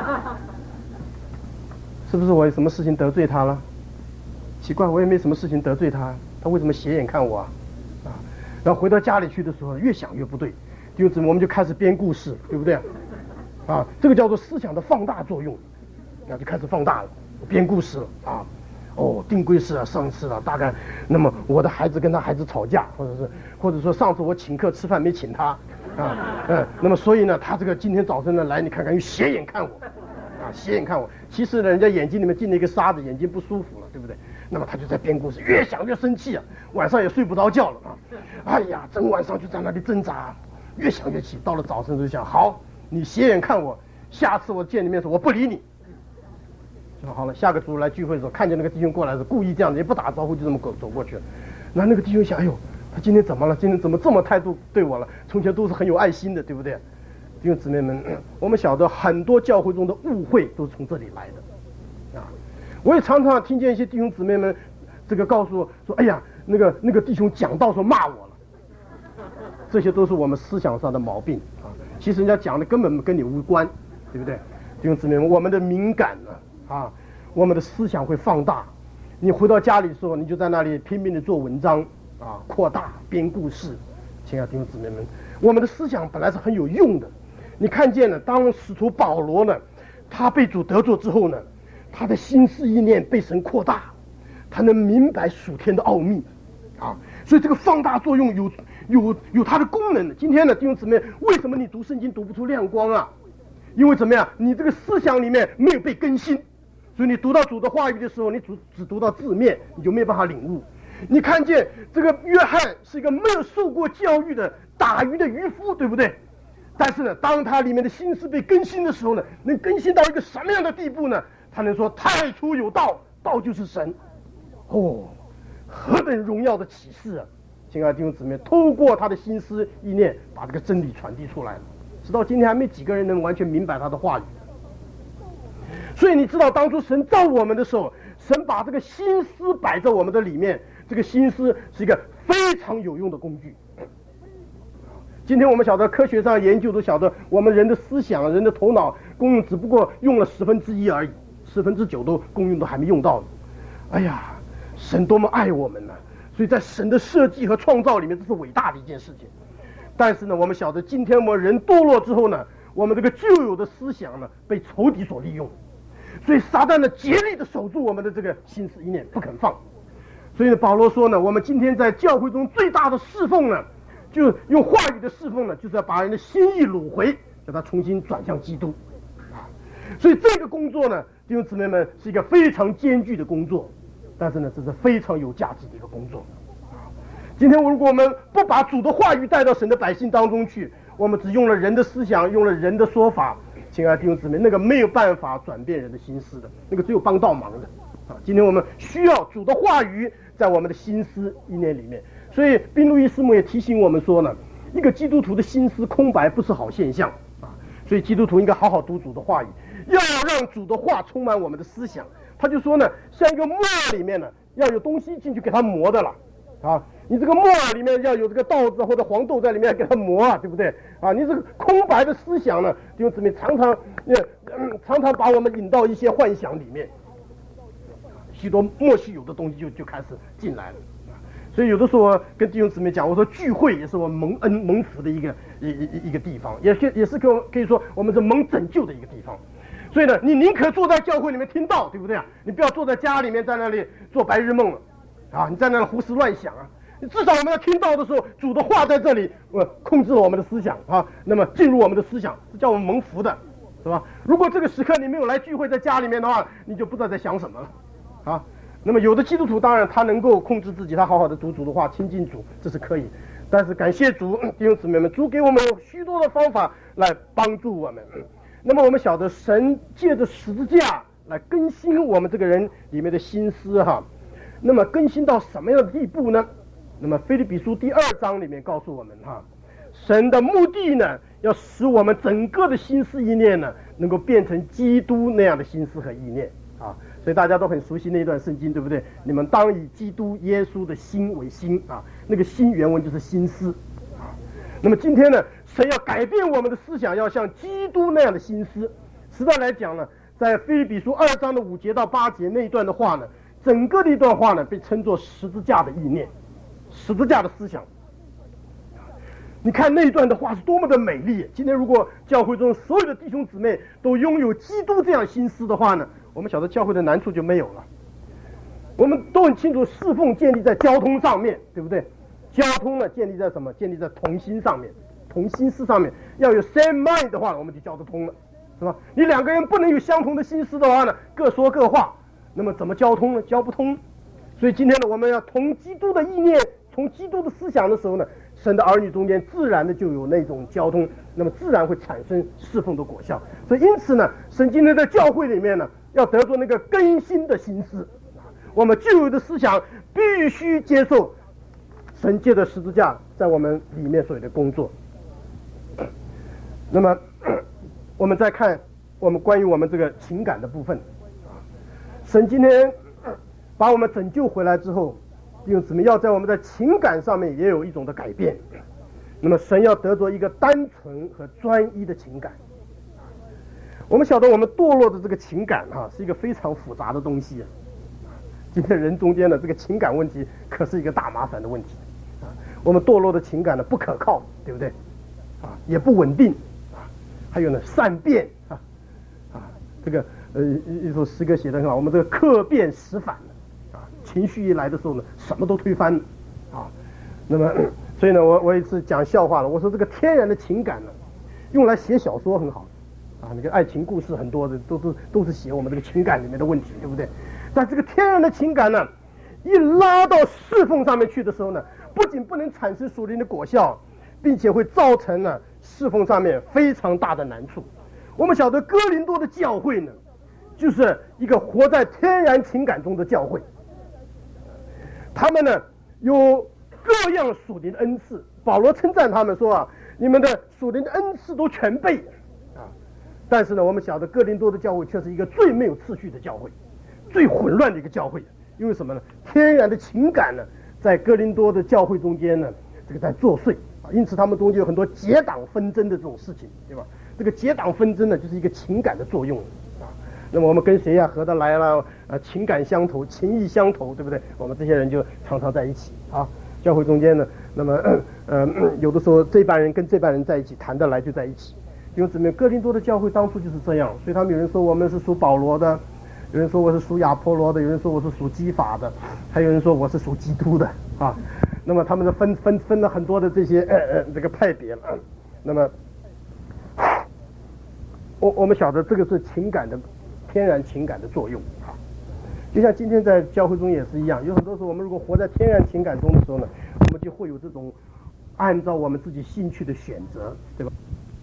是不是我有什么事情得罪他了？奇怪，我也没什么事情得罪他，他为什么斜眼看我啊？啊，然后回到家里去的时候，越想越不对，弟兄姊妹，我们就开始编故事，对不对？啊，这个叫做思想的放大作用，那就开始放大了，编故事了啊。哦，定规是啊，上一次了，大概那么我的孩子跟他孩子吵架，或者说上次我请客吃饭没请他。那么所以呢，他这个今天早晨呢来，你看看又斜眼看我，啊，斜眼看我。其实呢，人家眼睛里面进了一个沙子，眼睛不舒服了，对不对？那么他就在编故事，越想越生气啊，晚上也睡不着觉了啊。哎呀，整晚上就在那里挣扎，越想越气。到了早晨就想，好，你斜眼看我，下次我见你面的时候我不理你。说好了，下个主日来聚会的时候，看见那个弟兄过来是故意这样子，也不打招呼就这么走过去了。那个弟兄想，哎呦。他今天怎么了？今天怎么这么态度对我了？从前都是很有爱心的，对不对？弟兄姊妹们，我们晓得很多教会中的误会都是从这里来的，啊！我也常常听见一些弟兄姊妹们，这个告诉我说：“哎呀，那个弟兄讲道说骂我了。”这些都是我们思想上的毛病啊！其实人家讲的根本跟你无关，对不对？弟兄姊妹们，我们的敏感呢，啊，我们的思想会放大。你回到家里的时候，你就在那里拼命的做文章。啊，扩大编故事，亲爱的弟兄姊妹们，我们的思想本来是很有用的。你看见了，当使徒保罗呢，他被主得着之后呢，他的心思意念被神扩大，他能明白属天的奥秘，啊，所以这个放大作用有它的功能的。今天呢，弟兄姊妹，为什么你读圣经读不出亮光啊？因为怎么样，你这个思想里面没有被更新，所以你读到主的话语的时候，你只读到字面，你就没有办法领悟。你看见这个约翰是一个没有受过教育的打鱼的渔夫，对不对？但是呢，当他里面的心思被更新的时候呢，能更新到一个什么样的地步呢？他能说太初有道，道就是神。哦，何等荣耀的启示啊！亲爱的弟兄姊妹，透过他的心思意念，把这个真理传递出来了。直到今天还没几个人能完全明白他的话语。所以你知道，当初神造我们的时候，神把这个心思摆在我们的里面。这个心思是一个非常有用的工具。今天我们晓得科学上研究都晓得，我们人的思想、人的头脑功用只不过用了1/10而已，9%都功用都还没用到。哎呀，神多么爱我们呢！所以在神的设计和创造里面，这是伟大的一件事情。但是呢，我们晓得今天我们人堕落之后呢，我们这个旧有的思想呢被仇敌所利用，所以撒旦呢竭力的守住我们的这个心思意念，不肯放。所以保罗说呢，我们今天在教会中最大的侍奉呢，就用话语的侍奉呢，就是要把人的心意掳回，叫他重新转向基督啊。所以这个工作呢，弟兄姊妹们是一个非常艰巨的工作，但是呢，这是非常有价值的一个工作啊。今天如果我们不把主的话语带到神的百姓当中去，我们只用了人的思想，用了人的说法，亲爱的弟兄姊妹，那个没有办法转变人的心思的，那个只有帮倒忙的。今天我们需要主的话语在我们的心思意念里面，所以宾路易师母也提醒我们说呢，一个基督徒的心思空白不是好现象啊。 所以基督徒应该好好读主的话语，要让主的话充满我们的思想。他就说呢，像一个木耳里面呢，要有东西进去给它磨的了啊。你这个木耳里面要有这个稻子或者黄豆在里面给它磨啊，对不对啊？你这个空白的思想呢，弟兄姊妹常常把我们引到一些幻想里面，许多莫须有的东西就开始进来了。所以有的时候跟弟兄姊妹讲，我说聚会也是我们蒙恩蒙福的一个地方，也是可以说我们是蒙拯救的一个地方。所以呢，你宁可坐在教会里面听道，对不对啊？你不要坐在家里面在那里做白日梦了啊！你在那里胡思乱想啊！至少我们要听到的时候，主的话在这里控制了我们的思想啊，那么进入我们的思想，是叫我们蒙福的，是吧？如果这个时刻你没有来聚会，在家里面的话，你就不知道在想什么了啊。那么有的基督徒当然他能够控制自己，他好好的读主的话，亲近主，这是可以。但是感谢主，弟兄姊妹们，主给我们有许多的方法来帮助我们。那么我们晓得神借着十字架来更新我们这个人里面的心思哈。那么更新到什么样的地步呢？那么腓立比书第2章里面告诉我们哈，神的目的呢，要使我们整个的心思意念呢，能够变成基督那样的心思和意念啊。所以大家都很熟悉那一段圣经，对不对？你们当以基督耶稣的心为心啊，那个心原文就是心思啊。那么今天呢，神要改变我们的思想，要像基督那样的心思。实在来讲呢，在腓立比书2章的5节到8节那一段的话呢，整个的一段话呢，被称作十字架的意念。十字架的思想，你看那一段的话是多么的美丽。今天如果教会中所有的弟兄姊妹都拥有基督这样心思的话呢，我们晓得教会的难处就没有了。我们都很清楚，侍奉建立在交通上面，对不对？交通呢，建立在什么？建立在同心上面，同心思上面。要有 same mind 的话，我们就交得通了，是吧？你两个人不能有相同的心思的话呢，各说各话，那么怎么交通呢？交不通。所以今天呢，我们要从基督的意念，从基督的思想的时候呢，神的儿女中间自然的就有那种交通，那么自然会产生侍奉的果效。所以因此呢，神今天在教会里面呢，要得着那个更新的心思，我们旧有的思想必须接受神借着十字架在我们里面所有的工作。那么我们再看我们关于我们这个情感的部分，神今天把我们拯救回来之后，弟兄姊妹要在我们的情感上面也有一种的改变。那么神要得着一个单纯和专一的情感。我们晓得我们堕落的这个情感是一个非常复杂的东西。今天人中间的这个情感问题可是一个大麻烦的问题我们堕落的情感呢不可靠，对不对也不稳定还有呢善变这个一首诗歌写得很好，我们这个客变时反情绪一来的时候呢，什么都推翻那么所以呢，我一次讲笑话了，我说这个天然的情感呢，用来写小说很好那个爱情故事很多的都是写我们这个情感里面的问题，对不对？但这个天然的情感呢，一拉到侍奉上面去的时候呢，不仅不能产生属灵的果效，并且会造成呢侍奉上面非常大的难处。我们晓得哥林多的教会呢，就是一个活在天然情感中的教会。他们呢有各样属灵的恩赐，保罗称赞他们说你们的属灵的恩赐都全备但是呢，我们晓得哥林多的教会却是一个最没有次序的教会，最混乱的一个教会。因为什么呢？天然的情感呢，在哥林多的教会中间呢，这个在作祟因此他们中间有很多结党纷争的这种事情，对吧？这个结党纷争呢，就是一个情感的作用那么我们跟谁合得来了情感相投，情意相投，对不对？我们这些人就常常在一起教会中间呢，那么有的时候这班人跟这班人在一起谈得来就在一起。因为姊妹，哥林多的教会当初就是这样，所以他们有人说我们是属保罗的，有人说我是属亚波罗的，有人说我是属基法的，还有人说我是属基督的那么他们分了很多的这些这个派别了那么我们晓得这个是情感的天然情感的作用就像今天在教会中也是一样，有很多时候我们如果活在天然情感中的时候呢，我们就会有这种按照我们自己兴趣的选择，对吧？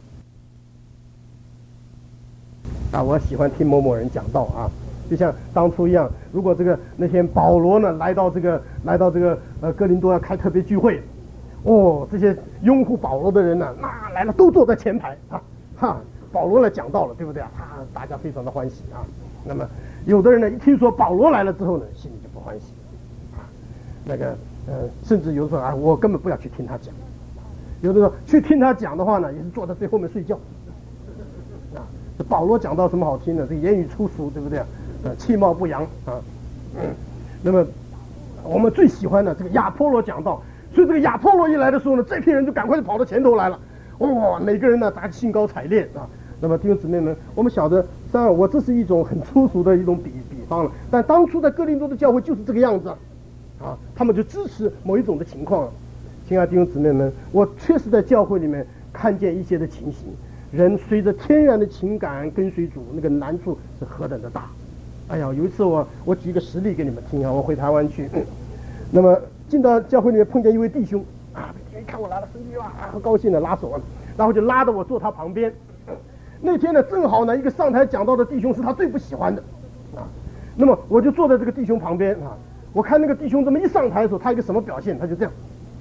我喜欢听某某人讲道就像当初一样，如果那天保罗呢来到这个哥林多要开特别聚会这些拥护保罗的人呢，那来了都坐在前排保罗来讲道了，对不对啊？大家非常的欢喜啊。那么有的人呢，一听说保罗来了之后呢，心里就不欢喜啊。甚至有的时候啊，我根本不要去听他讲。有的时候去听他讲的话呢，也是坐在最后面睡觉。啊，这保罗讲到什么好听的？这个言语粗俗，对不对啊？气貌不扬啊。那么我们最喜欢的这个亚波罗讲道，所以这个亚波罗一来的时候呢，这批人就赶快就跑到前头来了。哇，每个人呢，大家兴高采烈啊。那么弟兄姊妹们，我们晓得，当然我这是一种很粗俗的一种比方了，但当初在哥林多的教会就是这个样子啊，他们就支持某一种的情况。亲爱的弟兄姊妹们，我确实在教会里面看见一些的情形，人随着天然的情感跟随主，那个难处是何等的大。哎呀，有一次我举一个实例给你们听啊，我回台湾去，那么进到教会里面碰见一位弟兄啊，一看我来了，神弟啊，很高兴的拉手啊，然后就拉着我坐他旁边。那天呢，正好呢，一个上台讲道的弟兄是他最不喜欢的啊，那么我就坐在这个弟兄旁边啊，我看那个弟兄这么一上台的时候，他一个什么表现，他就这样。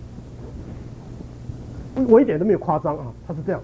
我一点都没有夸张啊，他是这样，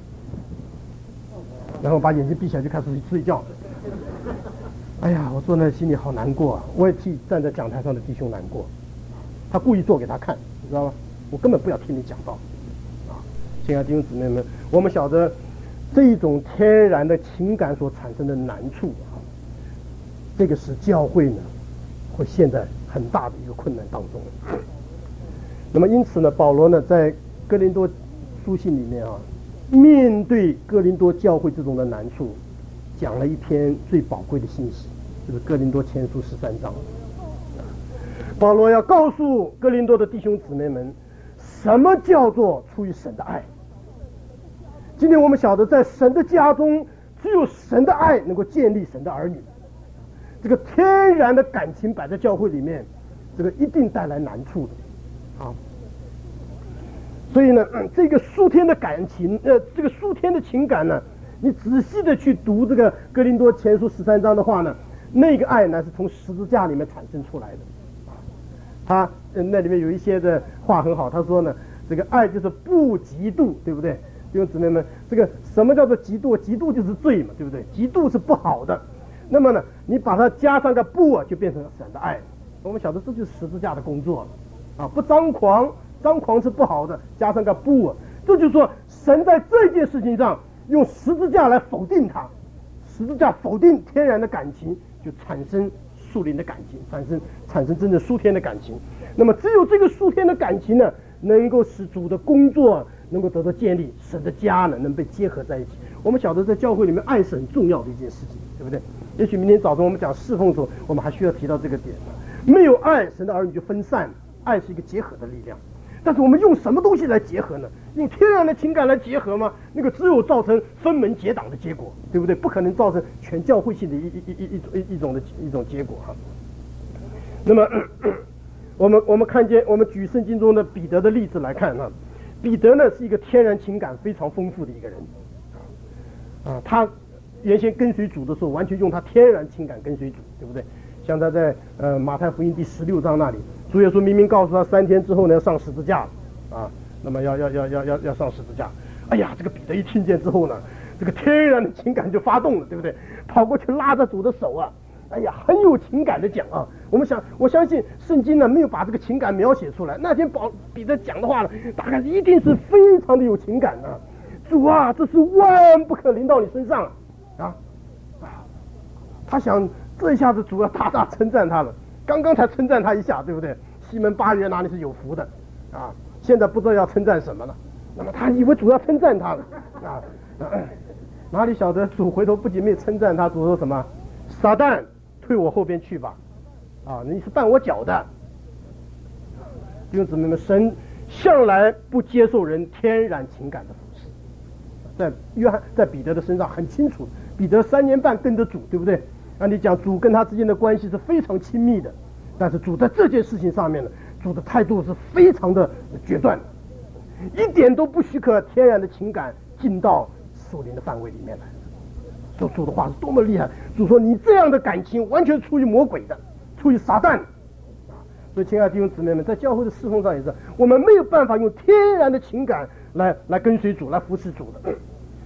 然后把眼睛闭起来就开始睡觉。哎呀，我坐那心里好难过啊！我也替站在讲台上的弟兄难过。他故意做给他看，你知道吗？我根本不要听你讲道啊！亲爱的弟兄姊妹们，我们晓得这一种天然的情感所产生的难处啊，这个使教会呢会陷在很大的一个困难当中。那么因此呢，保罗呢在哥林多书信里面啊，面对哥林多教会这种的难处，讲了一篇最宝贵的信息，就是哥林多前书13章。保罗要告诉哥林多的弟兄姊妹们，什么叫做出于神的爱。今天我们晓得，在神的家中，只有神的爱能够建立神的儿女。这个天然的感情摆在教会里面，这个一定带来难处的啊。所以呢，这个属天的感情，这个属天的情感呢，你仔细的去读这个哥林多前书13章的话呢，那个爱呢是从十字架里面产生出来的。他那里面有一些的话很好，他说呢，这个爱就是不嫉妒，对不对？弟兄姊妹们，这个什么叫做嫉妒？嫉妒就是罪嘛，对不对？嫉妒是不好的。那么呢，你把它加上个不啊，就变成神的爱。我们晓得这就是十字架的工作了啊！不张狂，张狂是不好的，加上个不啊，这就是说神在这件事情上用十字架来否定它，十字架否定天然的感情，就产生属灵的感情，产生真正属天的感情。那么只有这个属天的感情呢，能够使主的工作能够得到建立，神的家呢能被结合在一起。我们晓得在教会里面爱是很重要的一件事情，对不对？也许明天早晨我们讲侍奉的时候，我们还需要提到这个点。没有爱，神的儿女就分散。爱是一个结合的力量，但是我们用什么东西来结合呢？用天然的情感来结合吗？那个只有造成分门结党的结果，对不对？不可能造成全教会性的一种结果哈。那么我们看见，我们举圣经中的彼得的例子来看啊，彼得呢是一个天然情感非常丰富的一个人啊，他原先跟随主的时候，完全用他天然情感跟随主，对不对？像他在马太福音第16章那里，主耶稣明明告诉他3天之后呢要上十字架啊，那么要上十字架。哎呀，这个彼得一听见之后呢，这个天然的情感就发动了，对不对？跑过去拉着主的手啊，哎呀，很有情感的讲啊。我相信圣经呢没有把这个情感描写出来，那天彼得讲的话呢，大概一定是非常的有情感的。主啊，这是万不可临到你身上啊！他想这一下子主要大大称赞他了，刚刚才称赞他一下，对不对？西门8月哪里是有福的啊？现在不知道要称赞什么了。那么他以为主要称赞他了啊，哪里晓得主回头不仅没有称赞他，主说什么？撒旦，退我后边去吧！啊，你是绊我脚的。弟兄姊妹们，神向来不接受人天然情感的服侍。在彼得的身上很清楚，彼得3年半跟着主，对不对？按理讲主跟他之间的关系是非常亲密的，但是主在这件事情上面呢，主的态度是非常的决断，一点都不许可天然的情感进到属灵的范围里面来。说主的话是多么厉害！主说你这样的感情完全出于魔鬼的，出于撒旦。所以亲爱的弟兄姊妹们，在教会的侍奉上也是，我们没有办法用天然的情感来跟随主，来服侍主的。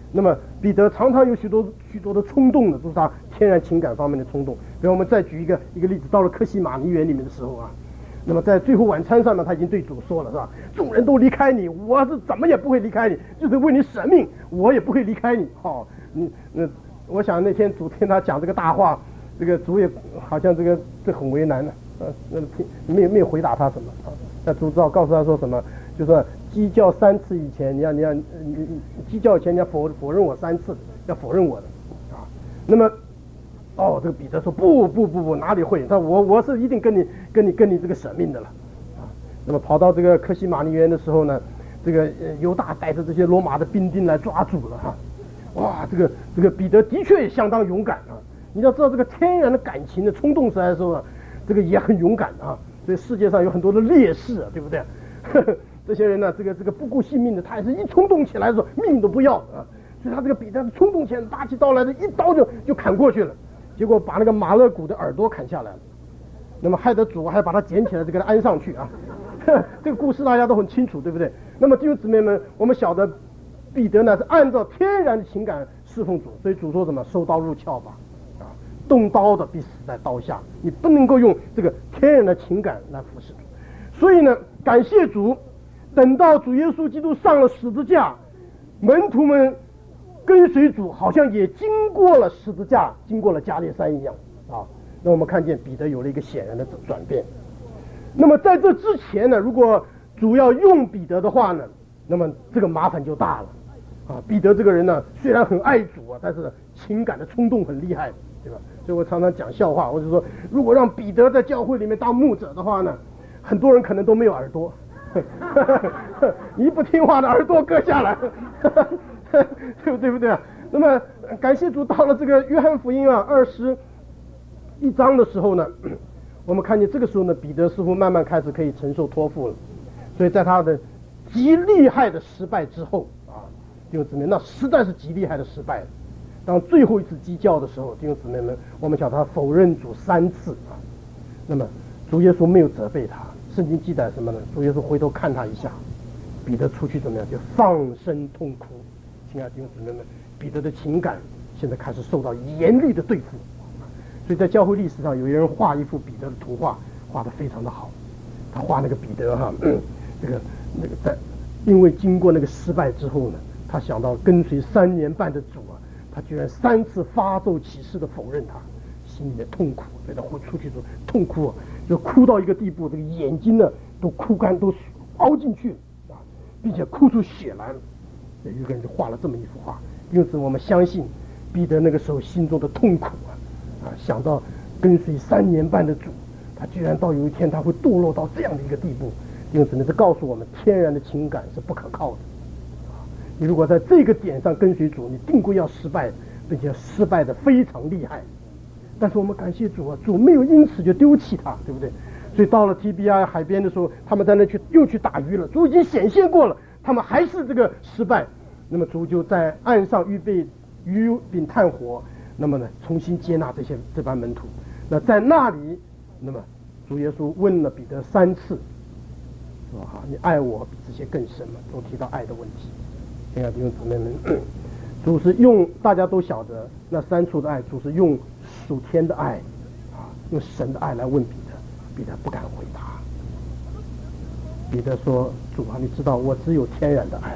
那么彼得常常有许多的冲动的，都是他天然情感方面的冲动。比如我们再举一个例子，到了客西马尼园里面的时候啊，那么在最后晚餐上呢，他已经对主说了，是吧？众人都离开你，我是怎么也不会离开你，就是为你舍命，我也不会离开你。我想那天主听他讲这个大话，这个主也好像这很为难的，没有回答他什么啊？那主只好告诉他说什么，就说鸡叫3次以前，你鸡叫以前你要否认我3次，要否认我的啊。那么这个彼得说不，哪里会？他我是一定跟你这个舍命的了啊。那么跑到这个客西马尼园的时候呢，这个犹大带着这些罗马的兵丁来抓主了哈。哇，这个彼得的确也相当勇敢啊！你要知道，这个天然的感情的冲动时来说，这个也很勇敢啊。所以世界上有很多的烈士啊，对不对？这些人呢，这个不顾性命的，他也是一冲动起来的时候，命都不要啊。所以他这个彼得冲动起来，拿起刀来的一刀就砍过去了，结果把那个马勒古的耳朵砍下来了。那么害得主还把他捡起来，给他安上去啊。这个故事大家都很清楚，对不对？那么弟兄姊妹们，我们晓得彼得呢是按照天然的情感侍奉主，所以主说什么？收刀入鞘吧，啊，动刀的必死在刀下。你不能够用这个天然的情感来服侍主。所以呢，感谢主，等到主耶稣基督上了十字架，门徒们跟随主，好像也经过了十字架，经过了加略山一样啊。那我们看见彼得有了一个显然的转变。那么在这之前呢，如果主要用彼得的话呢，那么这个麻烦就大了啊。彼得这个人呢，虽然很爱主啊，但是情感的冲动很厉害，对吧？所以我常常讲笑话，我就说，如果让彼得在教会里面当牧者的话呢，很多人可能都没有耳朵，你一不听话的耳朵割下来，对不对啊？那么感谢主，到了这个约翰福音啊21章的时候呢，我们看见这个时候呢，彼得似乎慢慢开始可以承受托付了。所以在他的极厉害的失败之后啊，弟兄姊妹，那实在是极厉害的失败了。当最后一次鸡叫的时候，弟兄姊妹们，我们晓得他否认主3次啊。那么主耶稣没有责备他，圣经记载什么呢？主耶稣回头看他一下，彼得出去怎么样？就放声痛哭。亲爱的弟兄姊妹们，彼得的情感现在开始受到严厉的对付。所以在教会历史上，有人画一幅彼得的图画，画得非常的好。他画那个彼得哈，那个在因为经过那个失败之后呢，他想到跟随3年半的主啊，他居然3次发咒起誓的否认他，心里面痛苦，所以他出去之后痛哭啊，就哭到一个地步，这个眼睛呢都哭干，都凹进去啊，并且哭出血来了。有一个人就画了这么一幅画，因此我们相信彼得那个时候心中的痛苦啊，想到跟随3年半的主，他居然到有一天他会堕落到这样的一个地步，因此呢，这告诉我们天然的情感是不可靠的。你如果在这个点上跟随主，你定规要失败，并且失败的非常厉害。但是我们感谢主啊，主没有因此就丢弃他，对不对？所以到了提比亚海边的时候，他们在那又去打鱼了，主已经显现过了，他们还是这个失败。那么主就在岸上预备鱼饼炭火，那么呢重新接纳这班门徒。那在那里，那么主耶稣问了彼得3次，说哈，你爱我比这些更深吗？都提到爱的问题。亲爱的弟兄姊妹们，主是用大家都晓得那3处的爱，主是用属天的爱啊，用神的爱来问彼得，彼得不敢回答。彼得说：主啊，你知道我只有天然的爱，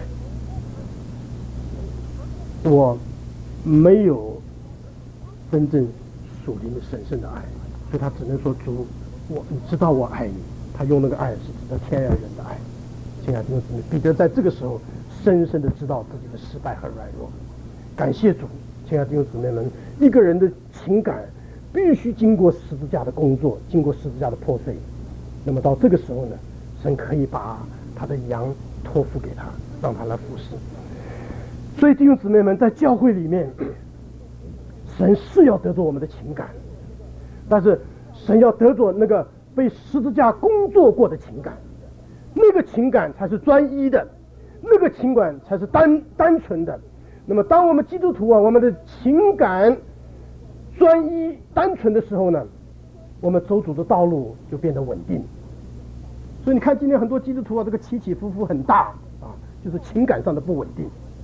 我没有真正属灵的神圣的爱，所以他只能说主，你知道我爱你。他用那个爱是指的天然人的爱。亲爱的弟兄姊妹，彼得在这个时候深深的知道自己的失败和软弱。感谢主，亲爱的弟兄姊妹们，一个人的情感必须经过十字架的工作，经过十字架的破碎。那么到这个时候呢，神可以把他的羊托付给他，让他来服侍。所以弟兄姊妹们，在教会里面，神是要得着我们的情感，但是神要得着那个被十字架工作过的情感，那个情感才是专一的，那个情感才是单纯的。那么当我们基督徒啊，我们的情感专一单纯的时候呢，我们走主的道路就变得稳定。所以你看今天很多基督徒啊，这个起起伏伏很大啊，就是情感上的不稳定。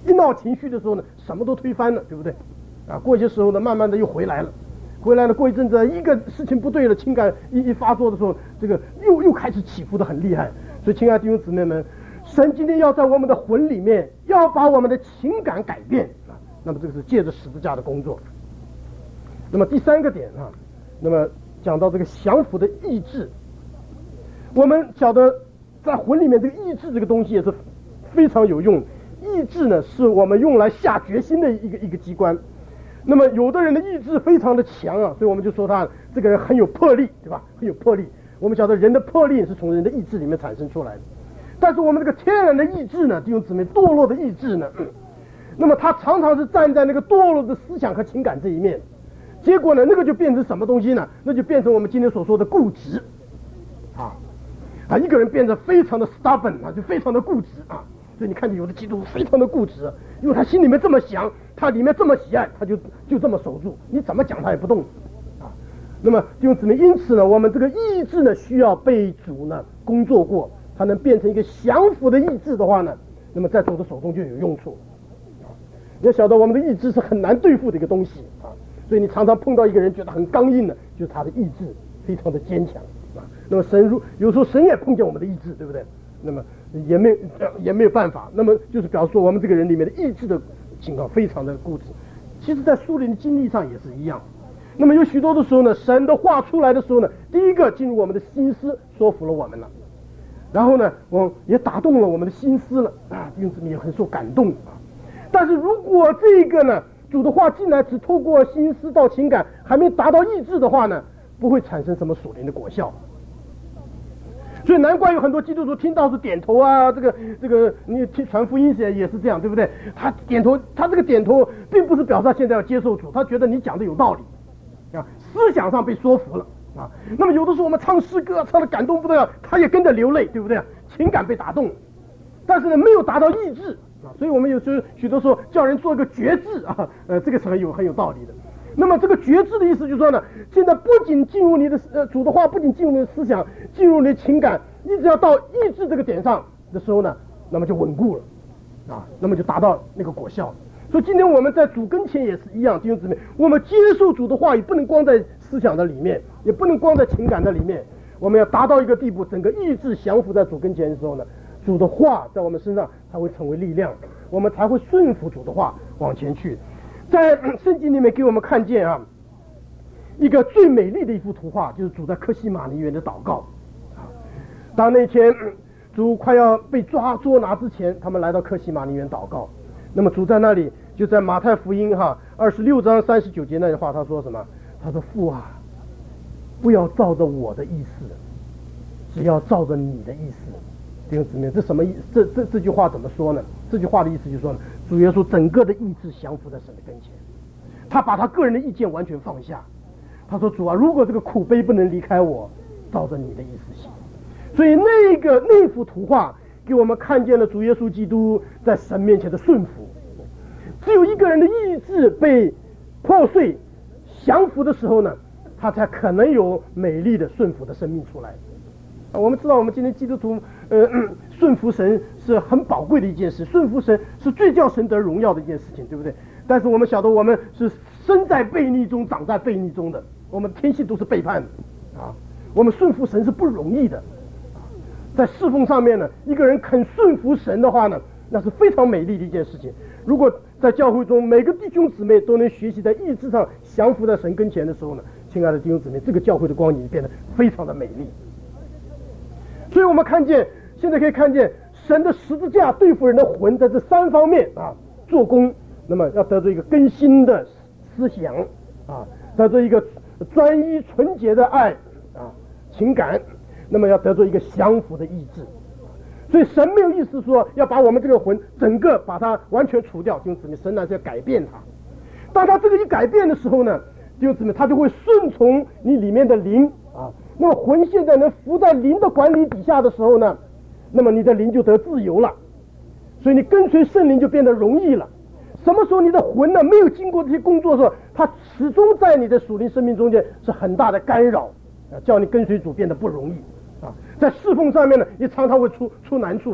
一闹情绪的时候呢，什么都推翻了，对不对？啊，过一些时候呢，慢慢的又回来了。过一阵子，一个事情不对了，情感一发作的时候，这个又开始起伏的很厉害。所以，亲爱的弟兄姊妹们，神今天要在我们的魂里面，要把我们的情感改变啊。那么这个是借着十字架的工作。那么第三个点啊，那么讲到这个降服的意志，我们晓得在魂里面这个意志这个东西也是非常有用。意志呢，是我们用来下决心的一个机关。那么有的人的意志非常的强啊，所以我们就说他这个人很有魄力，对吧？很有魄力。我们晓得人的魄力是从人的意志里面产生出来的。但是我们这个天然的意志呢，弟兄姊妹，堕落的意志呢，那么他常常是站在那个堕落的思想和情感这一面，结果呢，那个就变成什么东西呢？那就变成我们今天所说的固执啊，一个人变得非常的 stubborn 啊，就非常的固执啊。所以你看见有的基督徒非常的固执，因为他心里面这么想，他里面这么喜爱，他就这么守住，你怎么讲他也不动啊。那么弟兄姊妹，因此呢，我们这个意志呢，需要被主呢工作过，它能变成一个降服的意志的话呢，那么在主的手中就有用处啊。你要晓得，我们的意志是很难对付的一个东西啊，所以你常常碰到一个人觉得很刚硬的，就是他的意志非常的坚强啊。那么有时候神也碰见我们的意志，对不对？那么也没有办法，那么就是表示说我们这个人里面的意志的情况非常的固执。其实在属灵的经历上也是一样。那么有许多的时候呢，神的话出来的时候呢，第一个进入我们的心思，说服了我们了，然后呢，我也打动了我们的心思了啊，因此也很受感动啊。但是如果这个呢，主的话进来只透过心思到情感，还没达到意志的话呢，不会产生什么属灵的果效。所以难怪有很多基督徒听到是点头啊，这个你听传福音时也是这样，对不对？他点头，他这个点头并不是表示他现在要接受主，他觉得你讲的有道理啊，思想上被说服了啊。那么有的时候我们唱诗歌唱的感动不得了，他也跟着流泪，对不对？情感被打动，但是呢没有达到意志啊。所以我们有时候许多时候叫人做一个觉志啊，这个是很有道理的。那么这个觉知的意思就是说呢，现在不仅进入你的主的话，不仅进入你的思想，进入你的情感，你只要到意志这个点上的时候呢，那么就稳固了啊，那么就达到那个果效。所以今天我们在主跟前也是一样，弟兄姊妹，我们接受主的话语不能光在思想的里面，也不能光在情感的里面，我们要达到一个地步，整个意志降服在主跟前的时候呢，主的话在我们身上才会成为力量，我们才会顺服主的话往前去。在圣经里面给我们看见啊，一个最美丽的一幅图画，就是主在客西马尼园的祷告啊。当那天主快要被捉拿之前，他们来到客西马尼园祷告。那么主在那里，就在马太福音26章39节那句话，他说什么？他说：“父啊，不要照着我的意思，只要照着你的意思。”弟兄姊妹，这什么意思？这句话怎么说呢？这句话的意思就是说呢，主耶稣整个的意志降服在神的跟前，他把他个人的意见完全放下。他说：“主啊，如果这个苦杯不能离开我，照着你的意思行。”所以那幅图画给我们看见了主耶稣基督在神面前的顺服。只有一个人的意志被破碎、降服的时候呢，他才可能有美丽的顺服的生命出来。我们知道，我们今天基督徒，顺服神是很宝贵的一件事，顺服神是最叫神得荣耀的一件事情，对不对？但是我们晓得，我们是生在悖逆中，长在悖逆中的，我们天性都是背叛的啊。我们顺服神是不容易的，在侍奉上面呢，一个人肯顺服神的话呢，那是非常美丽的一件事情。如果在教会中每个弟兄姊妹都能学习在意志上降服在神跟前的时候呢，亲爱的弟兄姊妹，这个教会的光景变得非常的美丽。所以我们现在可以看见神的十字架对付人的魂，在这三方面啊做工。那么要得到一个更新的思想啊，得到一个专一纯洁的爱啊情感，那么要得到一个降服的意志。所以神没有意思说要把我们这个魂整个把它完全除掉，弟兄姊妹，神呢是要改变它。当他这个一改变的时候呢，弟兄姊妹，他就会顺从你里面的灵啊。那么魂现在能服在灵的管理底下的时候呢，那么你的灵就得自由了，所以你跟随圣灵就变得容易了。什么时候你的魂呢没有经过这些工作的时候，它始终在你的属灵生命中间是很大的干扰叫你跟随主变得不容易啊。在侍奉上面呢，也常常会出难处。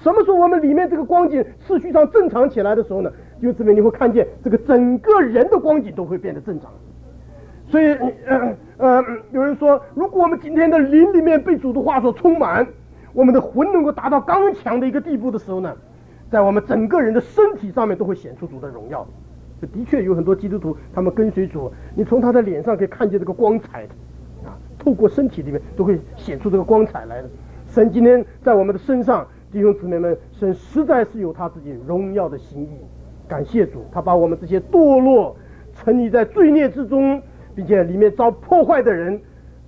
什么时候我们里面这个光景次序上正常起来的时候呢，就这边你会看见这个整个人的光景都会变得正常。所以有人说，如果我们今天的灵里面被主的话所充满，我们的魂能够达到刚强的一个地步的时候呢，在我们整个人的身体上面都会显出主的荣耀。这的确有很多基督徒他们跟随主，你从他的脸上可以看见这个光彩的透过身体里面都会显出这个光彩来的。神今天在我们的身上，弟兄姊妹们，神实在是有他自己荣耀的心意。感谢主，他把我们这些堕落沉溺在罪孽之中并且里面遭破坏的人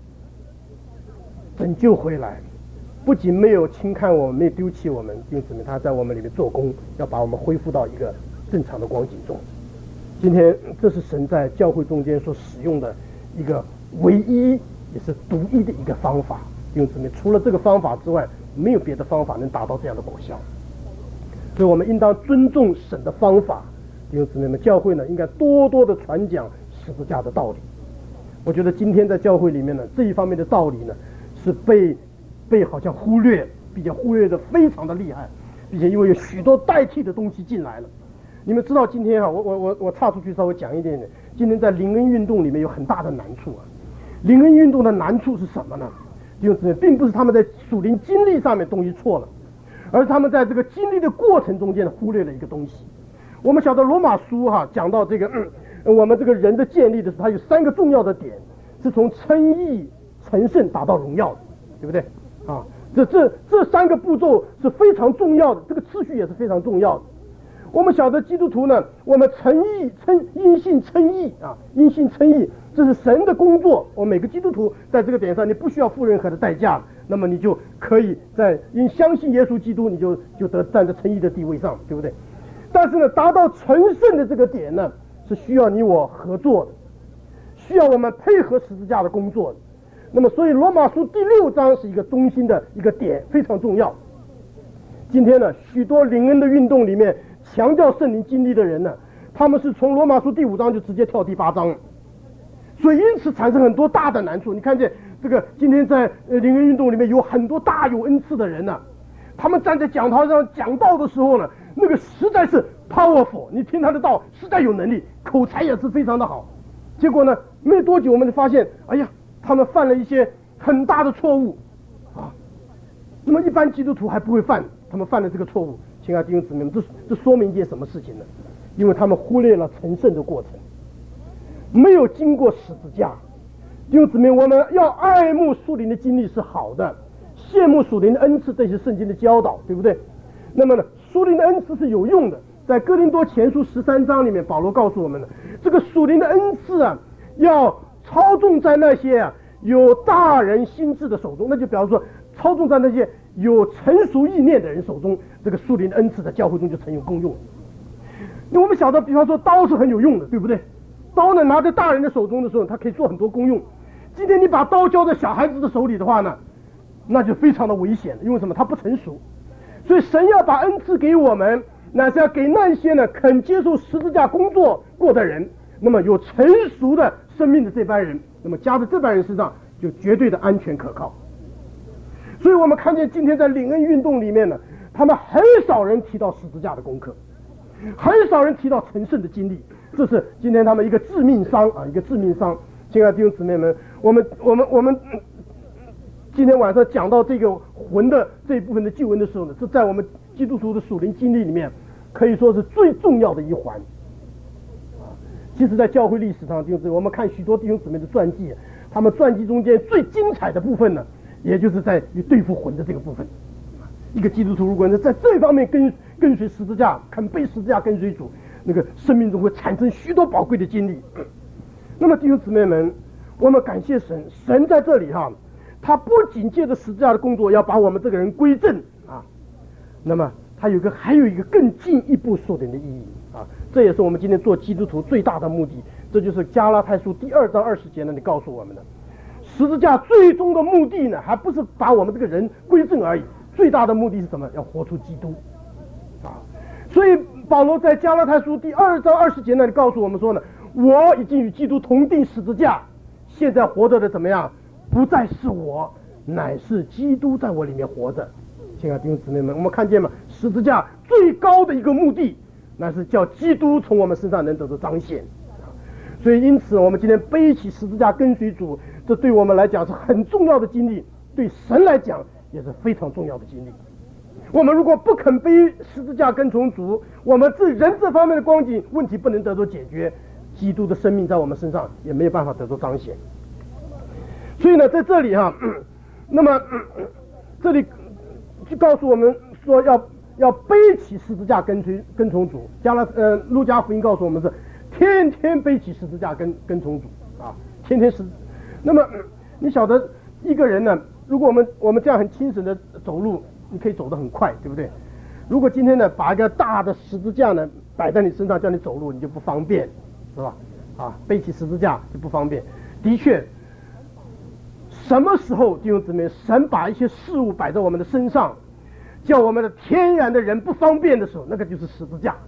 拯救回来，不仅没有轻看我们，没有丢弃我们，因此他在我们里面做工，要把我们恢复到一个正常的光景中。今天这是神在教会中间所使用的一个唯一也是独一的一个方法，因此除了这个方法之外，没有别的方法能达到这样的果效。所以我们应当尊重神的方法，弟兄姊妹们，教会呢应该多多的传讲十字架的道理。我觉得今天在教会里面呢，这一方面的道理呢是被好像忽略，并且忽略的非常的厉害，并且因为有许多代替的东西进来了。你们知道今天我岔出去稍微讲一点点，今天在灵恩运动里面有很大的难处啊。灵恩运动的难处是什么呢？弟兄姊妹，并不是他们在属灵经历上面东西错了，而是他们在这个经历的过程中间忽略了一个东西。我们晓得罗马书讲到这个我们这个人的建立的时候，它有3个重要的点，是从称义成圣达到荣耀的，对不对啊？这3个步骤是非常重要的，这个次序也是非常重要的。我们晓得基督徒呢，我们因信称义因信称义，这是神的工作。我们每个基督徒在这个点上，你不需要付任何的代价，那么你就可以因相信耶稣基督，你就得站在称义的地位上，对不对？但是呢，达到成圣的这个点呢，是需要你我合作的，需要我们配合十字架的工作的。那么，所以罗马书第6章是一个中心的一个点，非常重要。今天呢，许多灵恩的运动里面强调圣灵经历的人呢，他们是从罗马书第5章就直接跳第8章，所以因此产生很多大的难处。你看见这个今天在灵恩运动里面有很多大有恩赐的人呢，他们站在讲台上讲道的时候呢，那个实在是 powerful， 你听他的道实在有能力，口才也是非常的好。结果呢，没多久我们就发现，哎呀，他们犯了一些很大的错误那么一般基督徒还不会犯，他们犯了这个错误。亲爱的弟兄姊妹们，这说明一件什么事情呢？因为他们忽略了成圣的过程，没有经过十字架。弟兄姊妹，我们要爱慕属灵的经历是好的，羡慕属灵的恩赐，这是圣经的教导，对不对？那么呢，属灵的恩赐是有用的。在哥林多前书13章里面，保罗告诉我们的这个属灵的恩赐要操纵在那些有大人心智的手中，那就比方说操纵在那些有成熟意念的人手中，这个属灵的恩赐在教会中就曾有功用。我们晓得，比方说刀是很有用的，对不对？刀呢拿在大人的手中的时候，它可以做很多功用。今天你把刀交在小孩子的手里的话呢，那就非常的危险，因为什么？它不成熟。所以神要把恩赐给我们，那是要给那些呢肯接受十字架工作过的人，那么有成熟的生命的这班人，那么加在这班人身上就绝对的安全可靠。所以我们看见今天在领恩运动里面呢，他们很少人提到十字架的功课，很少人提到成圣的经历，这是今天他们一个致命伤一个致命伤。亲爱的弟兄姊妹们，我们今天晚上讲到这个魂的这一部分的救恩的时候呢，这在我们基督徒的属灵经历里面可以说是最重要的一环。其实在教会历史上，弟兄姊妹，我们看许多弟兄姊妹的传记，他们传记中间最精彩的部分呢，也就是在于对付魂的这个部分。一个基督徒如果在这方面跟随十字架，肯背十字架跟随主，那个生命中会产生许多宝贵的经历。那么弟兄姊妹们，我们感谢神，神在这里他不仅借着十字架的工作要把我们这个人归正那么他还有一个更进一步属灵的意义这也是我们今天做基督徒最大的目的。这就是加拉太书第2章20节那里告诉我们的，十字架最终的目的呢，还不是把我们这个人归正而已，最大的目的是什么？要活出基督所以保罗在加拉太书第2章20节那里告诉我们说呢，我已经与基督同定十字架，现在活着的怎么样？不再是我，乃是基督在我里面活着。亲爱的弟兄姊妹们，我们看见吗？ 十字架最高的一个目的，那是叫基督从我们身上能得到彰显。所以因此我们今天背起十字架跟随主，这对我们来讲是很重要的经历，对神来讲也是非常重要的经历。我们如果不肯背十字架跟从主，我们这方面的光景问题不能得到解决，基督的生命在我们身上也没有办法得到彰显。所以呢，在这里那么这里就告诉我们说要背起十字架跟从主。路加福音告诉我们是天天背起十字架跟从主啊，天天那么你晓得一个人呢，如果我们这样很清醒的走路，你可以走得很快，对不对？如果今天呢把一个大的十字架呢摆在你身上叫你走路，你就不方便，是吧？背起十字架就不方便。的确，什么时候弟兄姊妹，神把一些事物摆在我们的身上，叫我们的天然的人不方便的时候，那个就是十字架。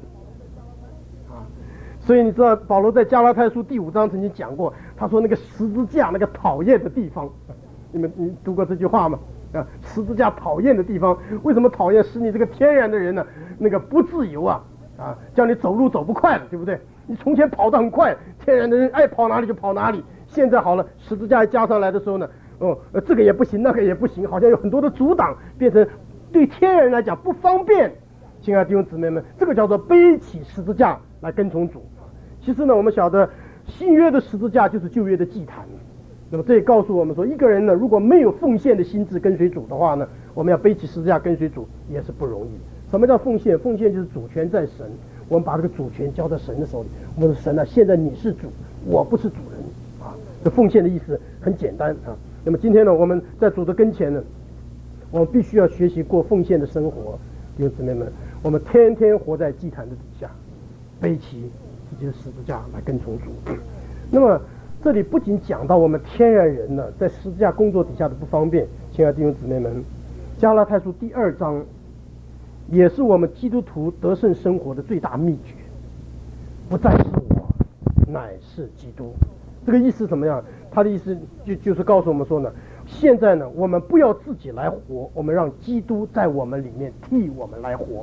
所以你知道保罗在加拉太书第5章曾经讲过，他说那个十字架那个讨厌的地方，你读过这句话吗？十字架讨厌的地方，为什么讨厌？使你这个天然的人呢，那个不自由叫你走路走不快了，对不对？你从前跑得很快，天然的人爱跑哪里就跑哪里。现在好了，十字架加上来的时候呢，这个也不行，那个也不行，好像有很多的阻挡，变成对天然人来讲不方便。亲爱的弟兄姊妹们，这个叫做背起十字架来跟从主。其实呢，我们晓得新约的十字架就是旧约的祭坛。那么这也告诉我们说，一个人呢如果没有奉献的心智跟随主的话呢，我们要背起十字架跟随主也是不容易。什么叫奉献？奉献就是主权在神，我们把这个主权交在神的手里。我们说神现在你是主，我不是主人这奉献的意思很简单那么今天呢，我们在主的跟前呢，我们必须要学习过奉献的生活。弟兄姊妹们，我们天天活在祭坛的底下，背起自己的十字架来跟从主。那么这里不仅讲到我们天然人呢在十字架工作底下的不方便，亲爱的弟兄姊妹们，加拉太书第2章也是我们基督徒得胜生活的最大秘诀。不再是我，乃是基督。这个意思怎么样？他的意思就是告诉我们说呢，现在呢我们不要自己来活，我们让基督在我们里面替我们来活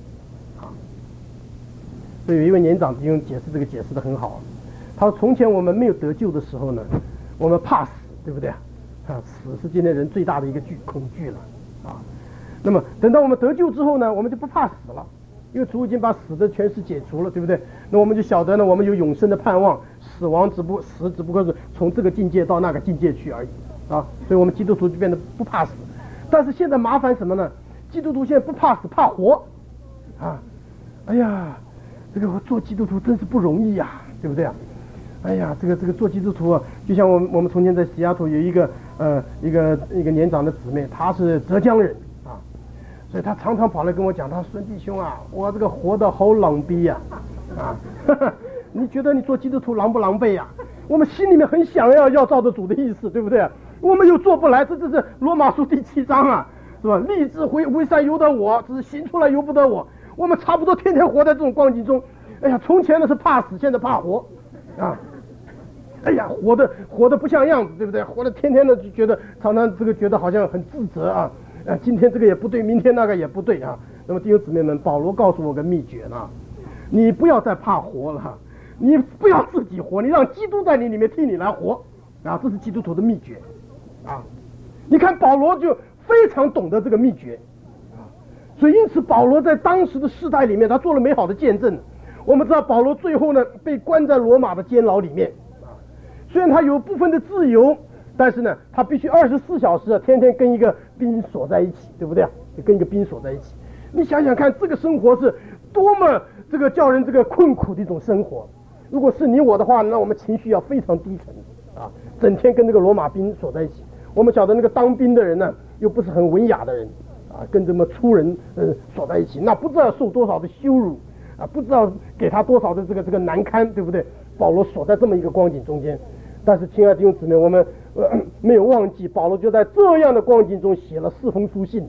所以有一位年长弟兄解释这个解释得很好。他说从前我们没有得救的时候呢，我们怕死，对不对死是今天人最大的一个恐惧了那么等到我们得救之后呢，我们就不怕死了，因为主已经把死的权势解除了，对不对？那我们就晓得呢，我们有永生的盼望，死只不过是从这个境界到那个境界去而已所以我们基督徒就变得不怕死。但是现在麻烦什么呢？基督徒现在不怕死，怕活哎呀，这个做基督徒真是不容易对不对哎呀，这个做基督徒就像我们从前在西雅图有一个年长的姊妹，她是浙江人所以她常常跑来跟我讲，她说孙弟兄我这个活得好狼狈你觉得你做基督徒狼不狼狈我们心里面很想要照着主的意思，对不对？我们又做不来，这是罗马书第7章是吧？立志为善由得我，只是行出来由不得我。我们差不多天天活在这种光景中。哎呀，从前呢是怕死，现在怕活哎呀，活得不像样子，对不对？活得天天的就觉得常常觉得好像很自责今天这个也不对，明天那个也不对那么弟兄姊妹们，保罗告诉我个秘诀呢，你不要再怕活了，你不要自己活，你让基督在你里面替你来活这是基督徒的秘诀你看保罗就非常懂得这个秘诀所以因此保罗在当时的世代里面，他做了美好的见证。我们知道保罗最后呢被关在罗马的监牢里面虽然他有部分的自由，但是呢他必须24小时天天跟一个兵锁在一起，对不对跟一个兵锁在一起。你想想看，这个生活是多么这个叫人这个困苦的一种生活。如果是你我的话，那我们情绪要非常低沉整天跟这个罗马兵锁在一起。我们晓得那个当兵的人呢又不是很文雅的人跟这么粗人锁在一起，那不知道受多少的羞辱不知道给他多少的这个难堪，对不对？保罗锁在这么一个光景中间。但是亲爱的弟兄姊妹，我们没有忘记，保罗就在这样的光景中写了4封书信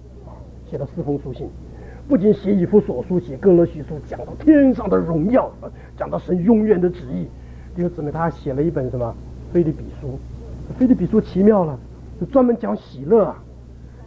不仅写以弗所书，写哥罗西书，讲到天上的荣耀讲到神永远的旨意。弟兄姊妹，他还写了一本什么腓立比书。腓立比书奇妙了，就专门讲喜乐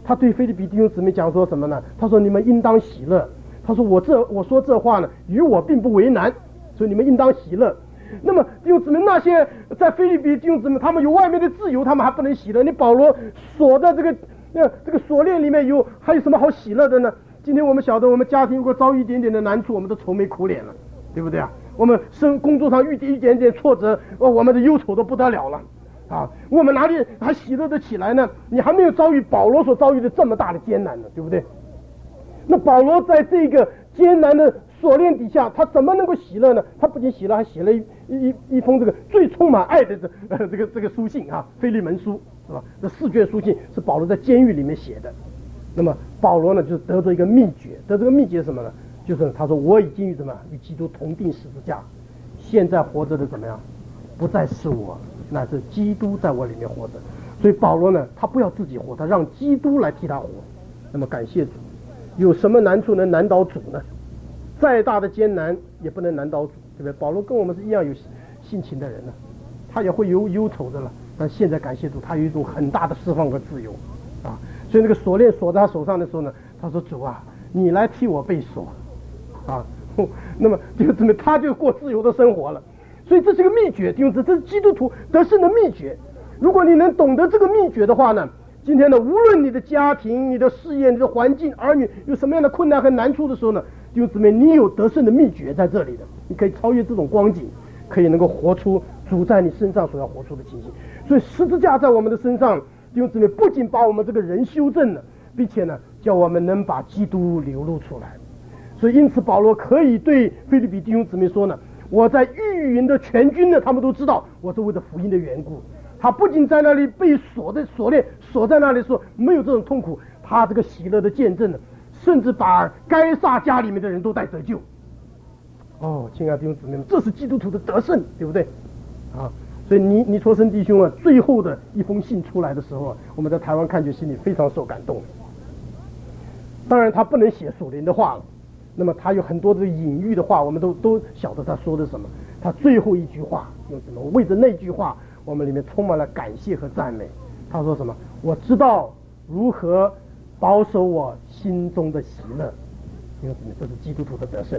他对腓立比弟兄姊妹讲说什么呢？他说你们应当喜乐。他说我说这话呢，与我并不为难，所以你们应当喜乐。那么弟兄姊妹，那些在腓立比弟兄姊妹，他们有外面的自由，他们还不能喜乐。你保罗锁在这个锁链里面还有什么好喜乐的呢？今天我们晓得，我们家庭如果遭遇一点点的难处，我们都愁眉苦脸了，对不对啊？我们工作上遇一点点挫折，我们的忧愁都不得了了啊！我们哪里还喜乐得起来呢？你还没有遭遇保罗所遭遇的这么大的艰难呢，对不对？那保罗在这个艰难的锁链底下，他怎么能够喜乐呢？他不仅喜乐，还写了一封这个最充满爱的这个书信啊，腓利门书是吧？这4卷书信是保罗在监狱里面写的。那么保罗呢，就是得着一个秘诀，得这个秘诀是什么呢？就是他说我已经与基督同定十字架，现在活着的怎么样？不再是我，乃是基督在我里面活着。所以保罗呢，他不要自己活，他让基督来替他活。那么感谢主，有什么难处能难倒主呢？再大的艰难也不能难倒主，对不对？保罗跟我们是一样有性情的人呢，他也会有忧愁的了。但现在感谢主，他有一种很大的释放和自由啊。所以那个锁链锁在他手上的时候呢，他说主啊，你来替我被锁啊。那么他就过自由的生活了。所以这是个秘诀，弟兄姊妹，这是基督徒得胜的秘诀。如果你能懂得这个秘诀的话呢，今天呢，无论你的家庭、你的事业、你的环境、儿女有什么样的困难和难处的时候呢，弟兄姊妹，你有得胜的秘诀在这里的，你可以超越这种光景，可以能够活出主在你身上所要活出的情形。所以十字架在我们的身上，弟兄姊妹，不仅把我们这个人修正了，并且呢，叫我们能把基督流露出来。所以因此保罗可以对腓立比弟兄姊妹说呢，我在御营的全军呢，他们都知道我是为了福音的缘故。他不仅在那里被锁链锁在那里说没有这种痛苦，他这个喜乐的见证呢，甚至把该撒家里面的人都带得救。哦，亲爱的弟兄姊妹们，这是基督徒的得胜，对不对啊？所以尼托生弟兄啊，最后的一封信出来的时候啊，我们在台湾看就心里非常受感动。当然他不能写属灵的话了，那么他有很多的隐喻的话，我们都晓得他说的什么。他最后一句话用什么？为着那句话，我们里面充满了感谢和赞美。他说什么？我知道如何保守我心中的喜乐。因为这是基督徒的得胜。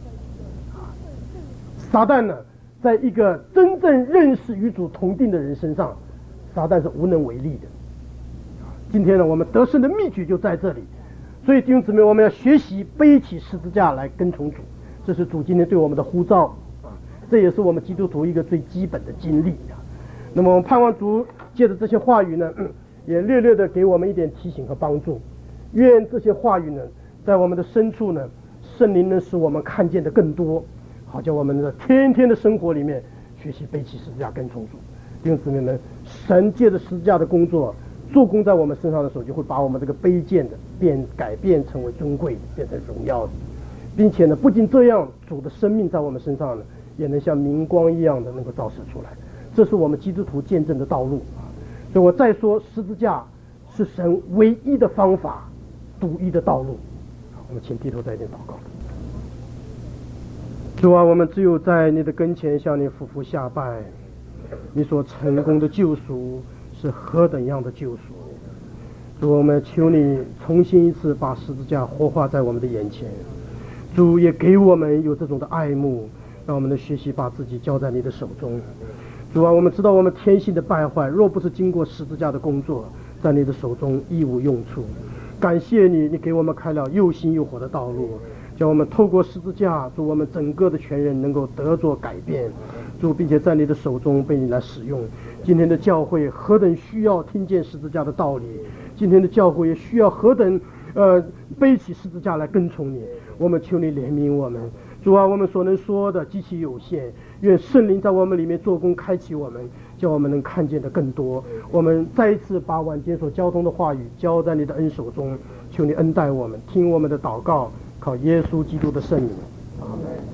撒旦呢，在一个真正认识与主同定的人身上，撒旦是无能为力的。今天呢，我们得胜的秘诀就在这里。所以弟兄姊妹，我们要学习背起十字架来跟从主，这是主今天对我们的呼召啊，这也是我们基督徒一个最基本的经历啊。那么我们盼望主借着这些话语呢，也略略的给我们一点提醒和帮助。愿这些话语呢，在我们的深处呢，圣灵能使我们看见的更多，好叫我们的天天的生活里面学习背起十字架跟从主。弟兄姊妹们，神借着十字架的工作做工在我们身上的时候，就会把我们这个卑贱的改变成为尊贵的，变成荣耀的，并且呢，不仅这样，主的生命在我们身上呢，也能像明光一样的能够照射出来。这是我们基督徒见证的道路啊！所以我再说，十字架是神唯一的方法，独一的道路。我们请低头再一点祷告。主啊，我们只有在你的跟前向你俯伏下拜，你所成功的救赎是何等样的救赎！主，我们求你重新一次把十字架活化在我们的眼前。主也给我们有这种的爱慕，让我们的学习把自己交在你的手中。主啊，我们知道我们天性的败坏，若不是经过十字架的工作，在你的手中一无用处。感谢你，你给我们开了又新又活的道路，叫我们透过十字架，主，我们整个的全人能够得着改变。主，并且在你的手中被你来使用。今天的教会何等需要听见十字架的道理，今天的教会也需要何等背起十字架来跟从你。我们求你怜悯我们。主啊，我们所能说的极其有限，愿圣灵在我们里面做工，开启我们，叫我们能看见的更多。我们再一次把晚间所交通的话语交在你的恩手中，求你恩待我们，听我们的祷告，靠耶稣基督的圣名，阿们。